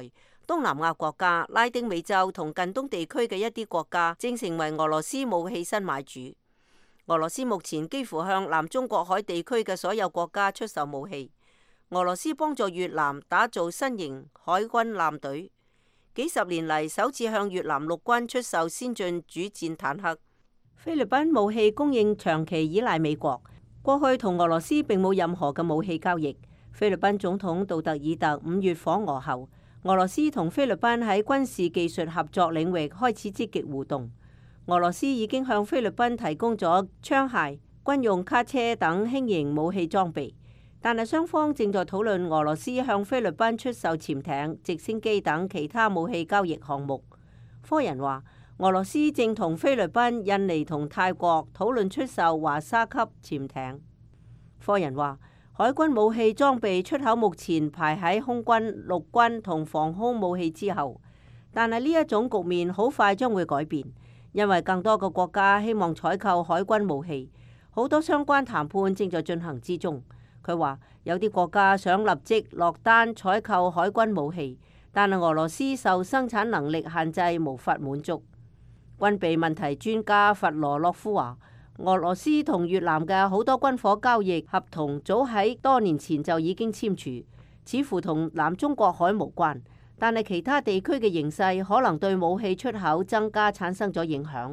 東南亞國家、拉丁美洲同近東地區嘅一啲國家正成為俄羅斯武器新買主。俄羅斯目前幾乎向南中國海地區嘅所有國家出售武器。俄羅斯幫助越南打造新型海軍艦隊，幾十年嚟首次向越南陸軍出售先進主戰坦克。菲律賓武器供應長期依賴美國，過去同俄羅斯並冇任何嘅武器交易。菲律賓總統杜特爾特五月訪俄後，俄羅斯同菲律賓喺軍事技術合作領域開始積極互動。俄羅斯已經向菲律賓提供咗槍械、軍用卡車等輕型武器裝備，但係雙方正在討論俄羅斯向菲律賓出售潛艇、直升機等其他武器交易項目。科人話，俄羅斯正同菲律賓、印尼同泰國討論出售華沙級潛艇。科人話，海軍武器裝備出口目前排喺空軍、陸軍同防空武器之後，但係呢一種局面好快將會改變。因為更多嘅國家希望採購海軍武器，好多相關談判正在進行之中。佢話有啲國家想立即落單採購海軍武器，但係俄羅斯受生產能力限制，無法滿足。軍備問題專家弗羅洛夫話，俄羅斯同越南嘅好多軍火交易合同早喺多年前就已經簽署，似乎同南中國海無關。但係其他地區嘅形勢可能對武器出口增加產生咗影響。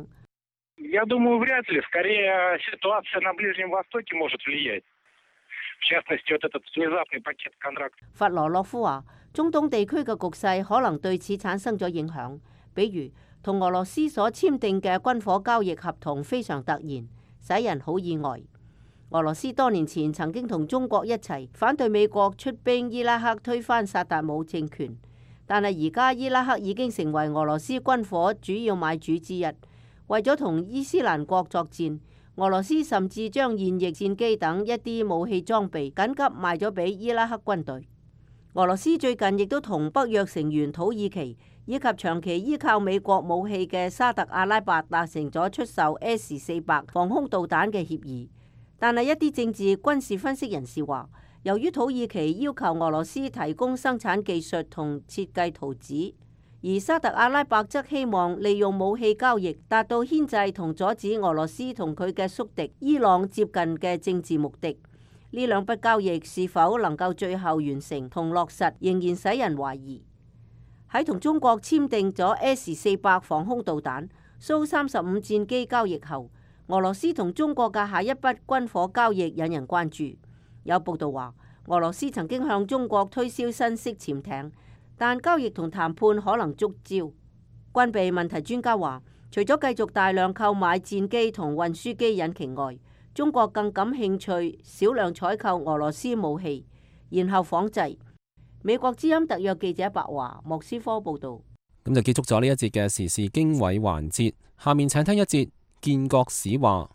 弗羅洛夫話，中東地區嘅局勢可能對此產生咗影響，比如同俄羅斯所簽訂嘅軍火交易合同非常突然，使人好意外。俄羅斯多年前曾經同中國一齊反對美國出兵伊拉克推翻薩達姆政權。但係而家伊拉克已經成為俄羅斯軍火主要買主之一。為咗同伊斯蘭國作戰，俄羅斯甚至將現役戰機等一啲武器裝備緊急賣咗俾伊拉克軍隊。俄羅斯最近亦都同北約成員土耳其以及長期依靠美國武器嘅沙特阿拉伯達成咗出售 S 四百防空導彈嘅協議。但係一啲政治軍事分析人士話，由於土耳其要求俄羅斯提供生產技術同設計圖紙，而沙特阿拉伯則希望利用武器交易達到牽制同阻止俄羅斯同佢嘅宿敵伊朗接近嘅政治目的。呢兩筆交易是否能夠最後完成同落實，仍然使人懷疑。喺同中國簽訂咗 S 四百防空導彈、蘇三十五戰機交易後，俄羅斯同中國嘅下一筆軍火交易引人關注。有報道話，俄羅斯曾經向中國推銷新式潛艇，但交易同談判可能觸礁。軍備問題專家話，除咗繼續大量購買戰機同運輸機引擎外，中國更感興趣少量採購俄羅斯武器，然後仿製。美國之音特約記者白華，莫斯科報道。 咁就結束咗呢一節嘅時事經緯環節，下面請聽一節建國史話。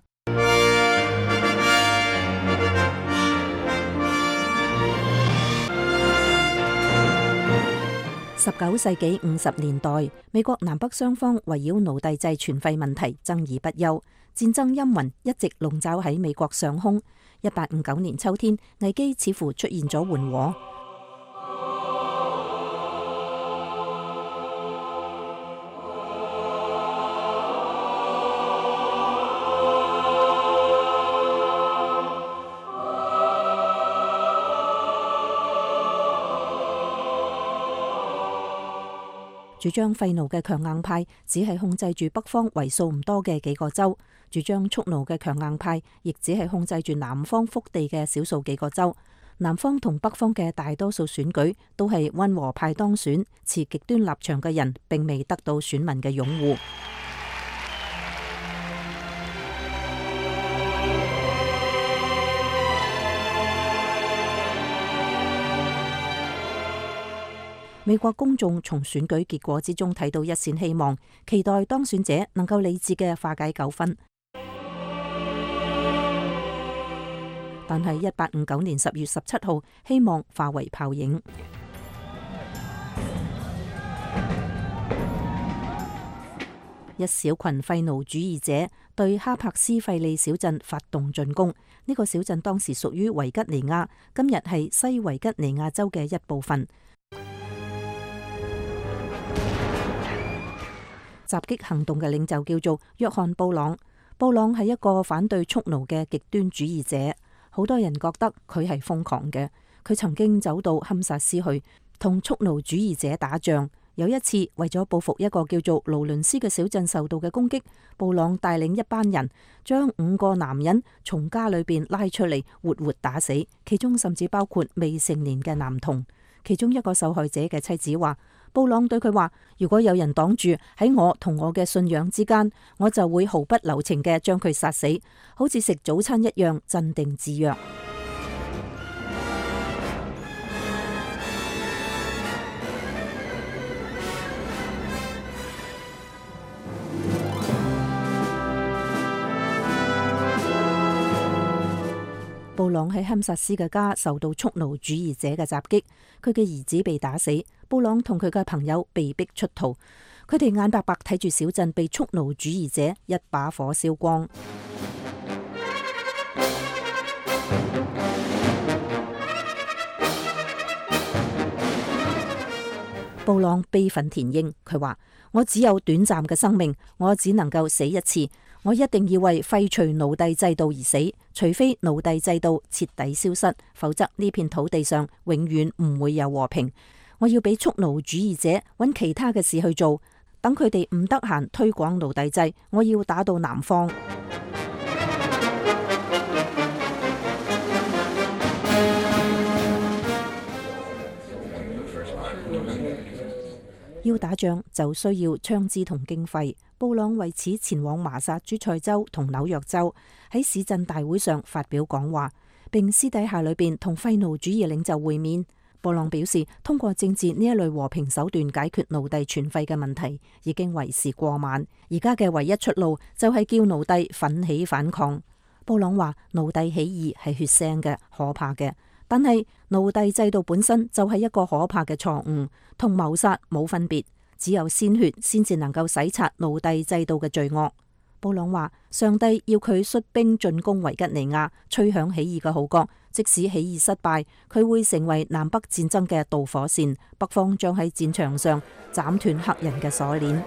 十九世紀五十年代，美國南北雙方圍繞奴隸制存廢問題爭議不休，戰爭陰雲一直籠罩喺美國上空。一八五九年秋天，危機似乎出現咗緩和。主張廢奴嘅強硬派只係控制住北方為數唔多嘅幾個州，主張蓄奴嘅強硬派亦只係控制住南方腹地嘅少數幾個州。南方同北方嘅大多數選舉都係溫和派當選，持極端立場嘅人並未得到選民嘅擁護。美國公眾從選舉結果之中睇到一線希望，期待當選者能夠理智嘅化解糾紛。但係一八五九年十月十七號，希望化為泡影。一小群廢奴主義者對哈柏斯費利小鎮發動進攻。呢個小鎮當時屬於維吉尼亞，今日係西維吉尼亞州嘅一部分。 襲擊行動嘅領袖叫做約翰布朗。布朗係一個反對蓄奴嘅極端主義者，好多人覺得佢係瘋狂嘅。佢曾經走到堪薩斯去同蓄奴主義者打仗。有一次為咗報復一個叫做勞倫斯嘅小鎮受到嘅攻擊，布朗帶領一班人將五個男人從家裏邊拉出嚟，活活打死，其中甚至包括未成年嘅男童。其中一個受害者嘅妻子話，布朗對佢話，如果有人擋住喺我同我嘅信仰之間，我就會毫不留情嘅將佢殺死，好似食早餐一樣鎮定自若。布朗喺堪薩斯嘅家受到蓄奴主義者嘅襲擊，佢嘅兒子被打死，布朗同佢嘅朋友被逼出逃，佢哋眼白白睇住小鎮被蓄奴主義者一把火燒光。布朗悲憤填膺，佢話：我只有短暫嘅生命，我只能夠死一次。我一定要為廢除奴隸制度而死，除非奴隸制度徹底消失，否則呢片土地上永遠唔會有和平。我要俾蓄奴主義者揾其他嘅事去做，等佢哋唔得閒推廣奴隸制。我要打到南方。要打仗就需要槍支同經費，布朗為此前往麻薩諸塞州同紐約州，喺市鎮大會上發表講話，並私底下裏邊同廢奴主義領袖會面。布朗表示，通過政治呢一類和平手段解決奴隸存廢嘅問題已經為時過晚，而家嘅唯一出路就係叫奴隸奮起反抗。布朗話，奴隸起義係血腥嘅、可怕嘅。但係奴隸制度本身就係一個可怕嘅錯誤，同謀殺冇分別，只有鮮血先至能夠洗刷奴隸制度嘅罪惡。布朗話，上帝要佢率兵進攻維吉尼亞，吹響起義嘅號角，即使起義失敗，佢會成為南北戰爭嘅導火線，北方將喺戰場上斬斷黑人嘅鎖鏈。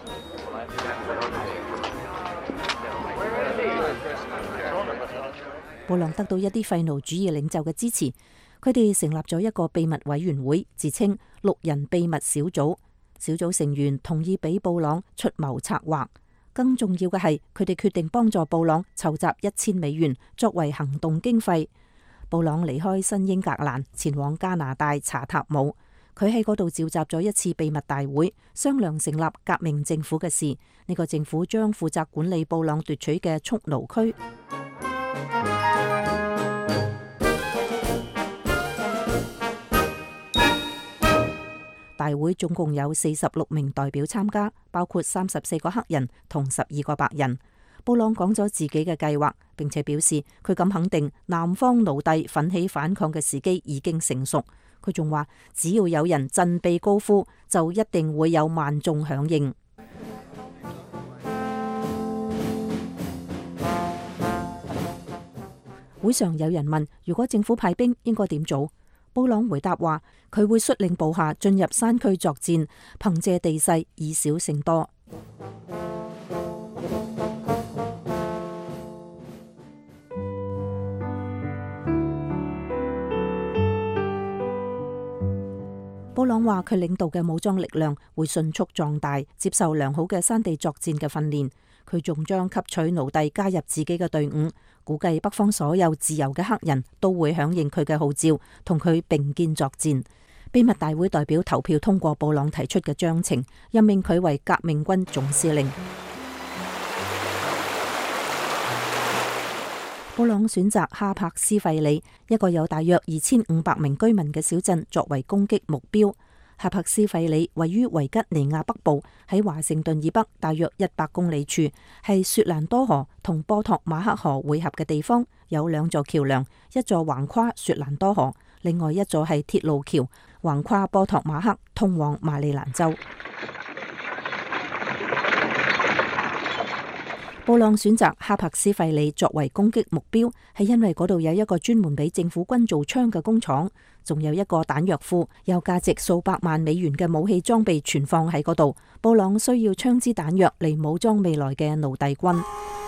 布朗得到一啲廢奴主義領袖嘅支持，佢哋成立咗一個秘密委員會，自稱六人秘密小組。小組成員同意俾布朗出謀策劃，更重要嘅係佢哋決定幫助布朗籌集一千美元作為行動經費。布朗離開新英格蘭，前往加拿大查塔姆，佢喺嗰度召集咗一次秘密大會，商量成立革命政府嘅事。呢個政府將負責管理布朗奪取嘅蓄奴區。大會總共有四十六名代表參加，包括三十四個黑人同十二個白人。布朗講咗自己嘅計劃，並且表示佢咁肯定南方奴隸奮起反抗嘅時機已經成熟。佢仲話，只要有人振臂高呼，就一定會有萬眾響應。會上有人問，如果政府派兵應該點做？布朗回答話，佢會率領部下進入山區作戰，憑借地勢以少勝多。布朗話佢領導嘅武裝力量會迅速壯大，接受良好嘅山地作戰嘅訓練。佢仲將吸取奴隸加入自己嘅隊伍，估計北方所有自由嘅黑人都會響應佢嘅號召，同佢並肩作戰。秘密大會代表投票通過布朗提出嘅章程，任命佢為革命軍總司令。布朗選擇哈柏斯費里，一個有大約二千五百名居民嘅小鎮作為攻擊目標。哈柏斯費里位於維吉尼亞北部，喺華盛頓以北大約一百公里處，係雪蘭多河同波托馬克河匯合嘅地方，有兩座橋樑，一座橫跨雪蘭多河，另外一座係鐵路橋，橫跨波托馬克通往馬里蘭州。布朗選擇哈柏斯費里作為攻擊目標，係因為嗰度有一個專門俾政府軍做槍嘅工廠。 仲有一個彈藥庫，有價值數百萬美元嘅武器裝備存放喺嗰度。布朗需要槍支彈藥嚟武裝未來嘅奴隸軍。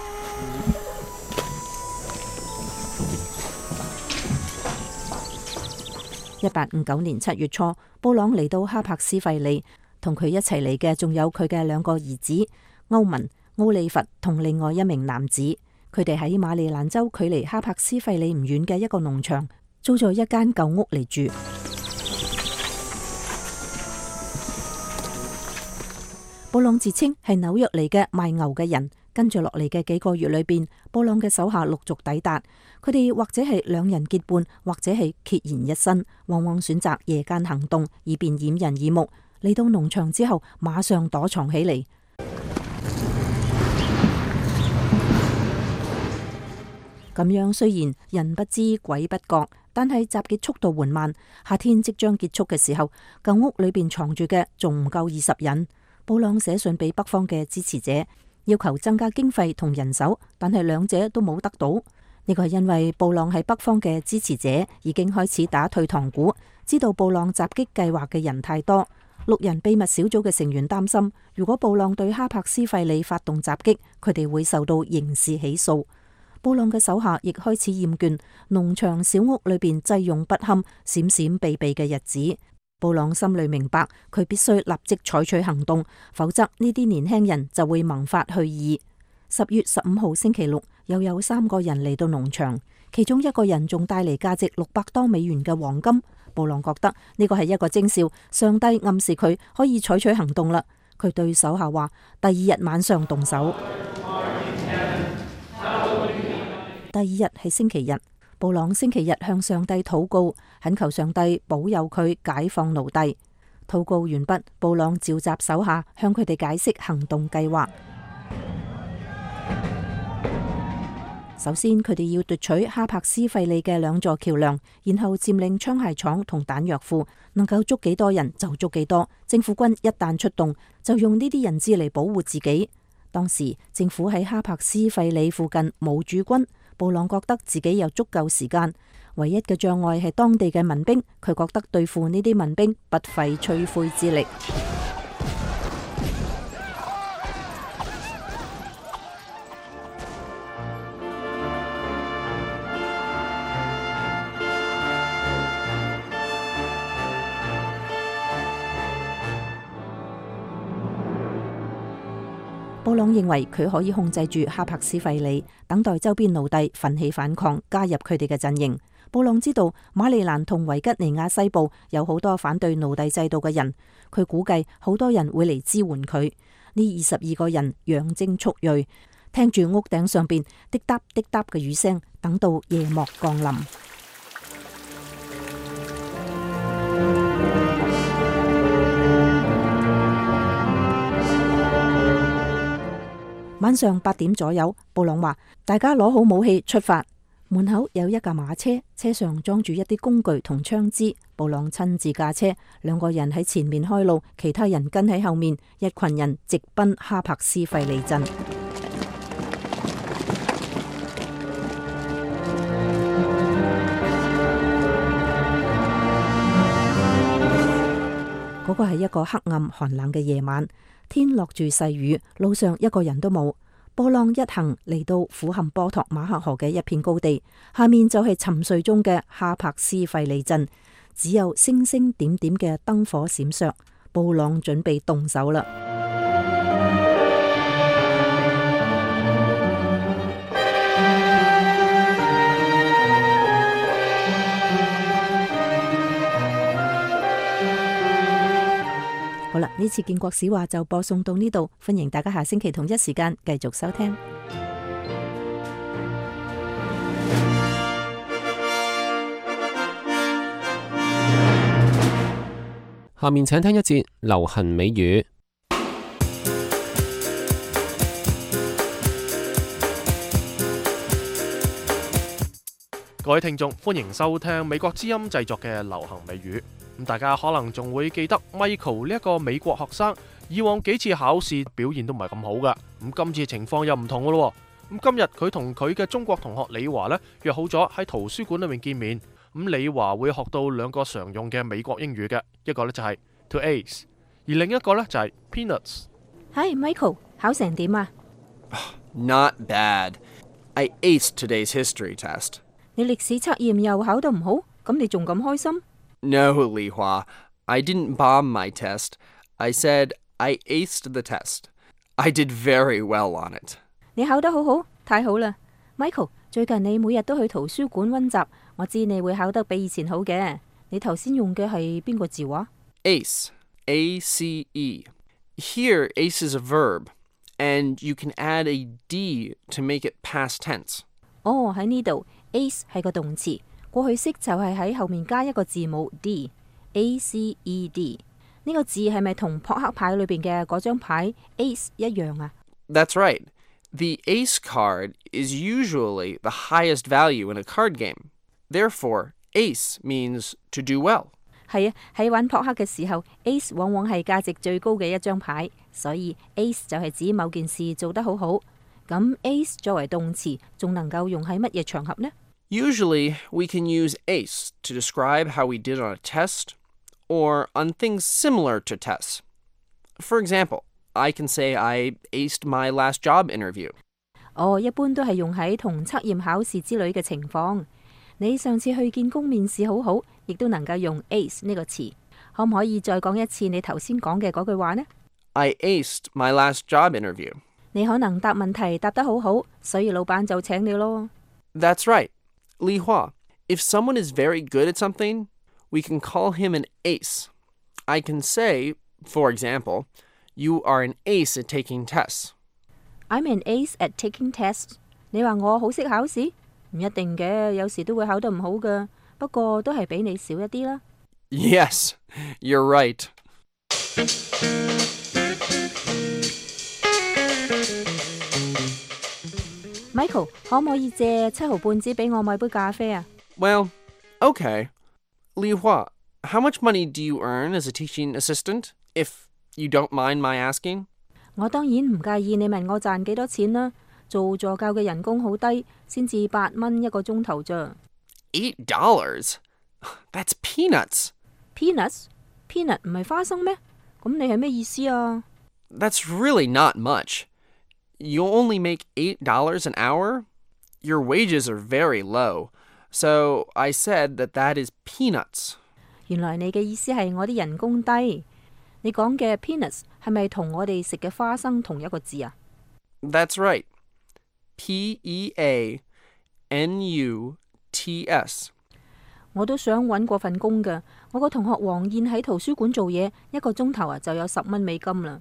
一八五九年七月初，布朗嚟到哈柏斯費里，同佢一齊嚟嘅仲有佢嘅兩個兒子歐文、奧利弗同另外一名男子。佢哋喺馬里蘭州距離哈柏斯費里唔遠嘅一個農場租咗一間舊屋嚟住。布朗自稱係紐約嚟嘅賣牛嘅人。跟住落嚟嘅幾個月裏邊，布朗嘅手下陸續抵達，佢哋或者係兩人結伴，或者係孑然一身，往往選擇夜間行動，以便掩人耳目。嚟到農場之後，馬上躲藏起嚟。咁樣雖然人不知鬼不覺，但係集結速度緩慢。夏天即將結束嘅時候，舊屋裏邊藏住嘅仲唔夠二十人。布朗寫信俾北方嘅支持者，要求增加經費同人手，但係兩者都冇得到。呢個係因為布朗喺北方嘅支持者已經開始打退堂鼓，知道布朗襲擊計劃嘅人太多。六人秘密小組嘅成員擔心，如果布朗對哈柏斯費里發動襲擊，佢哋會受到刑事起訴。布朗嘅手下亦開始厭倦農場小屋裏邊擠擁不堪、閃閃避避嘅日子。布朗心裏明白，佢必須立即採取行動，否則呢啲年輕人就會萌發去意。十月十五號星期六，又有三個人嚟到農場，其中一個人仲帶嚟價值六百多美元嘅黃金。布朗覺得呢個係一個徵兆，上帝暗示佢可以採取行動啦。佢對手下話：第二日晚上動手。第二日係星期日。布朗星期日向上帝禱告，懇求上帝保佑佢解放奴隸。禱告完畢，布朗召集手下，向佢哋解釋行動計劃。首先，佢哋要奪取哈柏斯費里嘅兩座橋樑，然後佔領槍械廠同彈藥庫，能夠捉幾多人就捉幾多。政府軍一旦出動，就用呢啲人質嚟保護自己。當時政府喺哈柏斯費里附近冇駐軍。布朗覺得自己有足夠時間，唯一嘅障礙係當地嘅民兵。佢覺得對付呢啲民兵不費吹灰之力。布朗認為佢可以控制住哈柏斯費里，等待周邊奴隸奮起反抗，加入佢哋嘅陣營。布朗知道馬里蘭同維吉尼亞西部有好多反對奴隸制度嘅人，佢估計好多人會嚟支援佢。呢二十二個人養精蓄銳，聽住屋頂上邊滴答滴答嘅雨聲，等到夜幕降臨。晚上八點左右，布朗話：大家攞好武器出發。門口有一架馬車，車上裝住一啲工具同槍支。布朗親自駕車，兩個人喺前面開路，其他人跟喺後面。一群人直奔哈柏斯費里鎮。嗰個係一個黑暗寒冷嘅夜晚。天落住細雨，路上一個人都冇。布朗一行嚟到俯瞰波托馬克河嘅一片高地，下面就係沉睡中嘅哈柏斯費里鎮，只有星星點點嘅燈火閃爍。布朗準備動手啦。好啦，呢次建國史話就播送到呢度，歡迎大家下星期同一時間繼續收聽。 下面請聽一節流行美語。 各位聽眾，歡迎收聽美國之音製作嘅流行美語。咁大家可能仲會記得 Michael 呢一個美國學生，以往幾次考試表現都唔係咁好噶。咁今次情況又唔同噶咯。咁今日佢同佢嘅中國同學李華呢約好咗喺圖書館裏面見面。 咁你話會學到兩個常用嘅美國英語嘅，一個呢就係 to ace， 而另一個呢就係 peanuts。 Hi Michael， 考成點啊？ Not bad. I aced today's history test. 你歷史測驗又考得唔好，咁你仲咁開心？ No, Li Hua. I didn't bomb my test. I said I aced the test. I did very well on it. 你考得好好，太好啦 ！Michael， 最近你每日都去圖書館溫習，我知你會考得比以前好嘅。你頭先用嘅係邊個字話？ Ace. A C E. Here, ace is a verb, and you can add a D to make it past tense. 哦，喺呢度 ace 係個動詞，過去式就係喺後面加一個字母 D。A C E D 呢個字係咪同撲克牌裏邊嘅嗰張牌 ace 一樣啊？ That's right. The ace card is usually the highest value in a card game. Therefore, ace means to do well. 係啊，喺玩撲克嘅時候 ，ace 往往係價值最高嘅一張牌，所以 ace 就係指某件事做得好好。咁 ace 作為動詞，仲能夠用喺乜嘢場合呢？ Usually, we can use ace to describe how we did on a test or on things similar to tests. For example, I can say I aced my last job interview. 哦，一般都係用喺同測驗考試之類嘅情況。你上次去見工面試好好，亦都能夠用 ace 呢個詞。可唔可以再講一次你頭先講嘅嗰句話呢？ I aced my last job interview. 你可能答問題答得好好，所以老闆就請你咯。 That's right. Li Hua, if someone is very good at something, we can call him an ace. I can say, for example, you are an ace at taking tests. I'm an ace at taking tests. 你話我好識考試？唔一定嘅，有時都會考得唔好㗎。不過都係比你少一啲啦。 Yes, you're right. Michael， 可唔可以借七毫半紙俾我買杯咖啡啊？ Well, okay. Li Hua, how much money do you earn as a teaching assistant, if you don't mind my asking? 我當然唔介意你問我賺幾多錢啦。做助教嘅人工好低，先至八蚊一個鐘頭咋。 Eight dollars? That's peanuts. Peanuts? Peanut 唔係花生咩？咁你係咩意思啊？ That's really not much. You only make eight dollars an hour? Your wages are very low. So I said that that is peanuts. 原來你嘅意思係我啲人工低。你講嘅 peanuts 係咪同我哋食嘅花生同一個字啊？ That's right. P E A N U T S. 我都想揾過份工㗎。我個同學黃燕喺圖書館做嘢，一個鐘頭啊就有十蚊美金啦。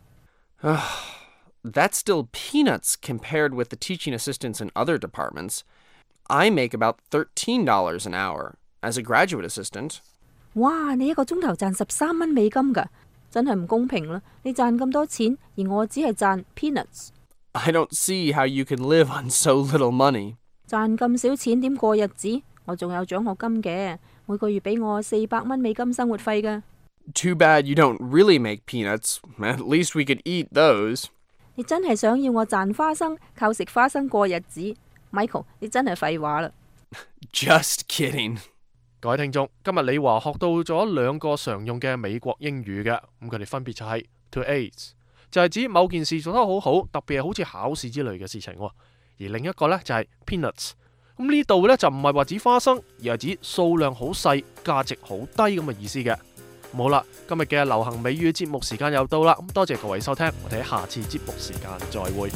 That's still peanuts compared with the teaching assistants in other departments. I make about thirteen dollars an hour as a graduate assistant. 哇！你一個鐘頭賺十三蚊美金㗎，真係唔公平啦！你賺咁多錢，而我只係賺 peanuts。 I don't see how you can live on so little money. 賺咁少錢點過日子？我仲有獎學金嘅，每個月俾我四百蚊美金生活費㗎。 Too bad you don't really make peanuts. At least we could eat those. 你真係想要我賺花生，靠食花生過日子 ？Michael， 你真係廢話啦。 Just kidding. 各位聽眾，今日李華學到咗兩個常用嘅美國英語嘅，咁佢哋分別就係 to ace， 就係指某件事做得好好，特別係好似考試之類嘅事情，而另一個呢，就係 peanuts。咁呢度呢，就唔係話指花生，而係指數量好細、價值好低咁嘅意思嘅。好啦，今日嘅流行美語節目時間又到啦，咁多謝各位收聽，我哋喺下次節目時間再會。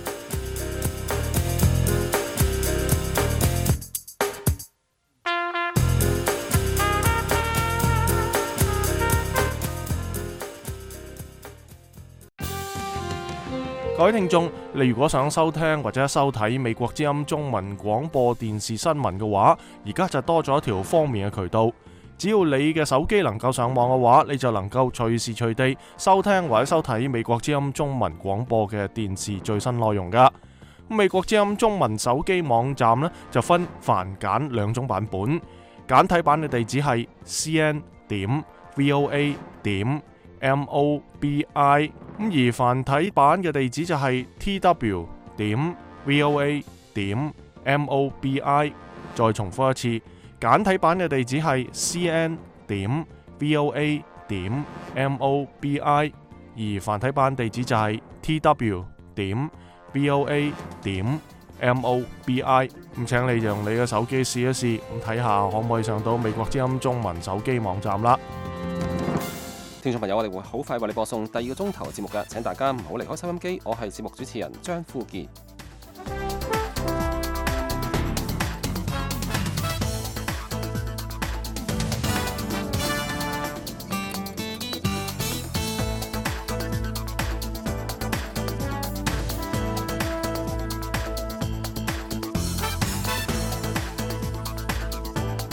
各位聽眾，你如果想收聽或者收睇美國之音中文廣播電視新聞嘅話，而家就多咗一條方便嘅渠道。只要你嘅手機能夠上網嘅話，你就能夠隨時隨地收聽或者收睇美國之音中文廣播嘅電視最新內容噶。美國之音中文手機網站呢，就分繁簡兩種版本，簡體版嘅地址係 c n 點 v o a 點 m o b i， 咁而繁體版嘅地址就係 t w 點 v o a 點 m o b i。再重複一次， 簡體版嘅地址係 c n 點 v o a 點 m o b i， 而繁體版地址就係 t w 點 v o a 點 m o b i。 咁請你用你嘅手機試一試，咁睇下可唔可以上到美國之音中文手機網站啦。 聽眾朋友，我哋會好快為你播送第二個鐘頭嘅節目㗎，請大家唔好離開收音機。我係節目主持人張富傑。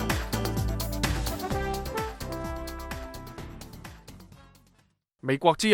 美國之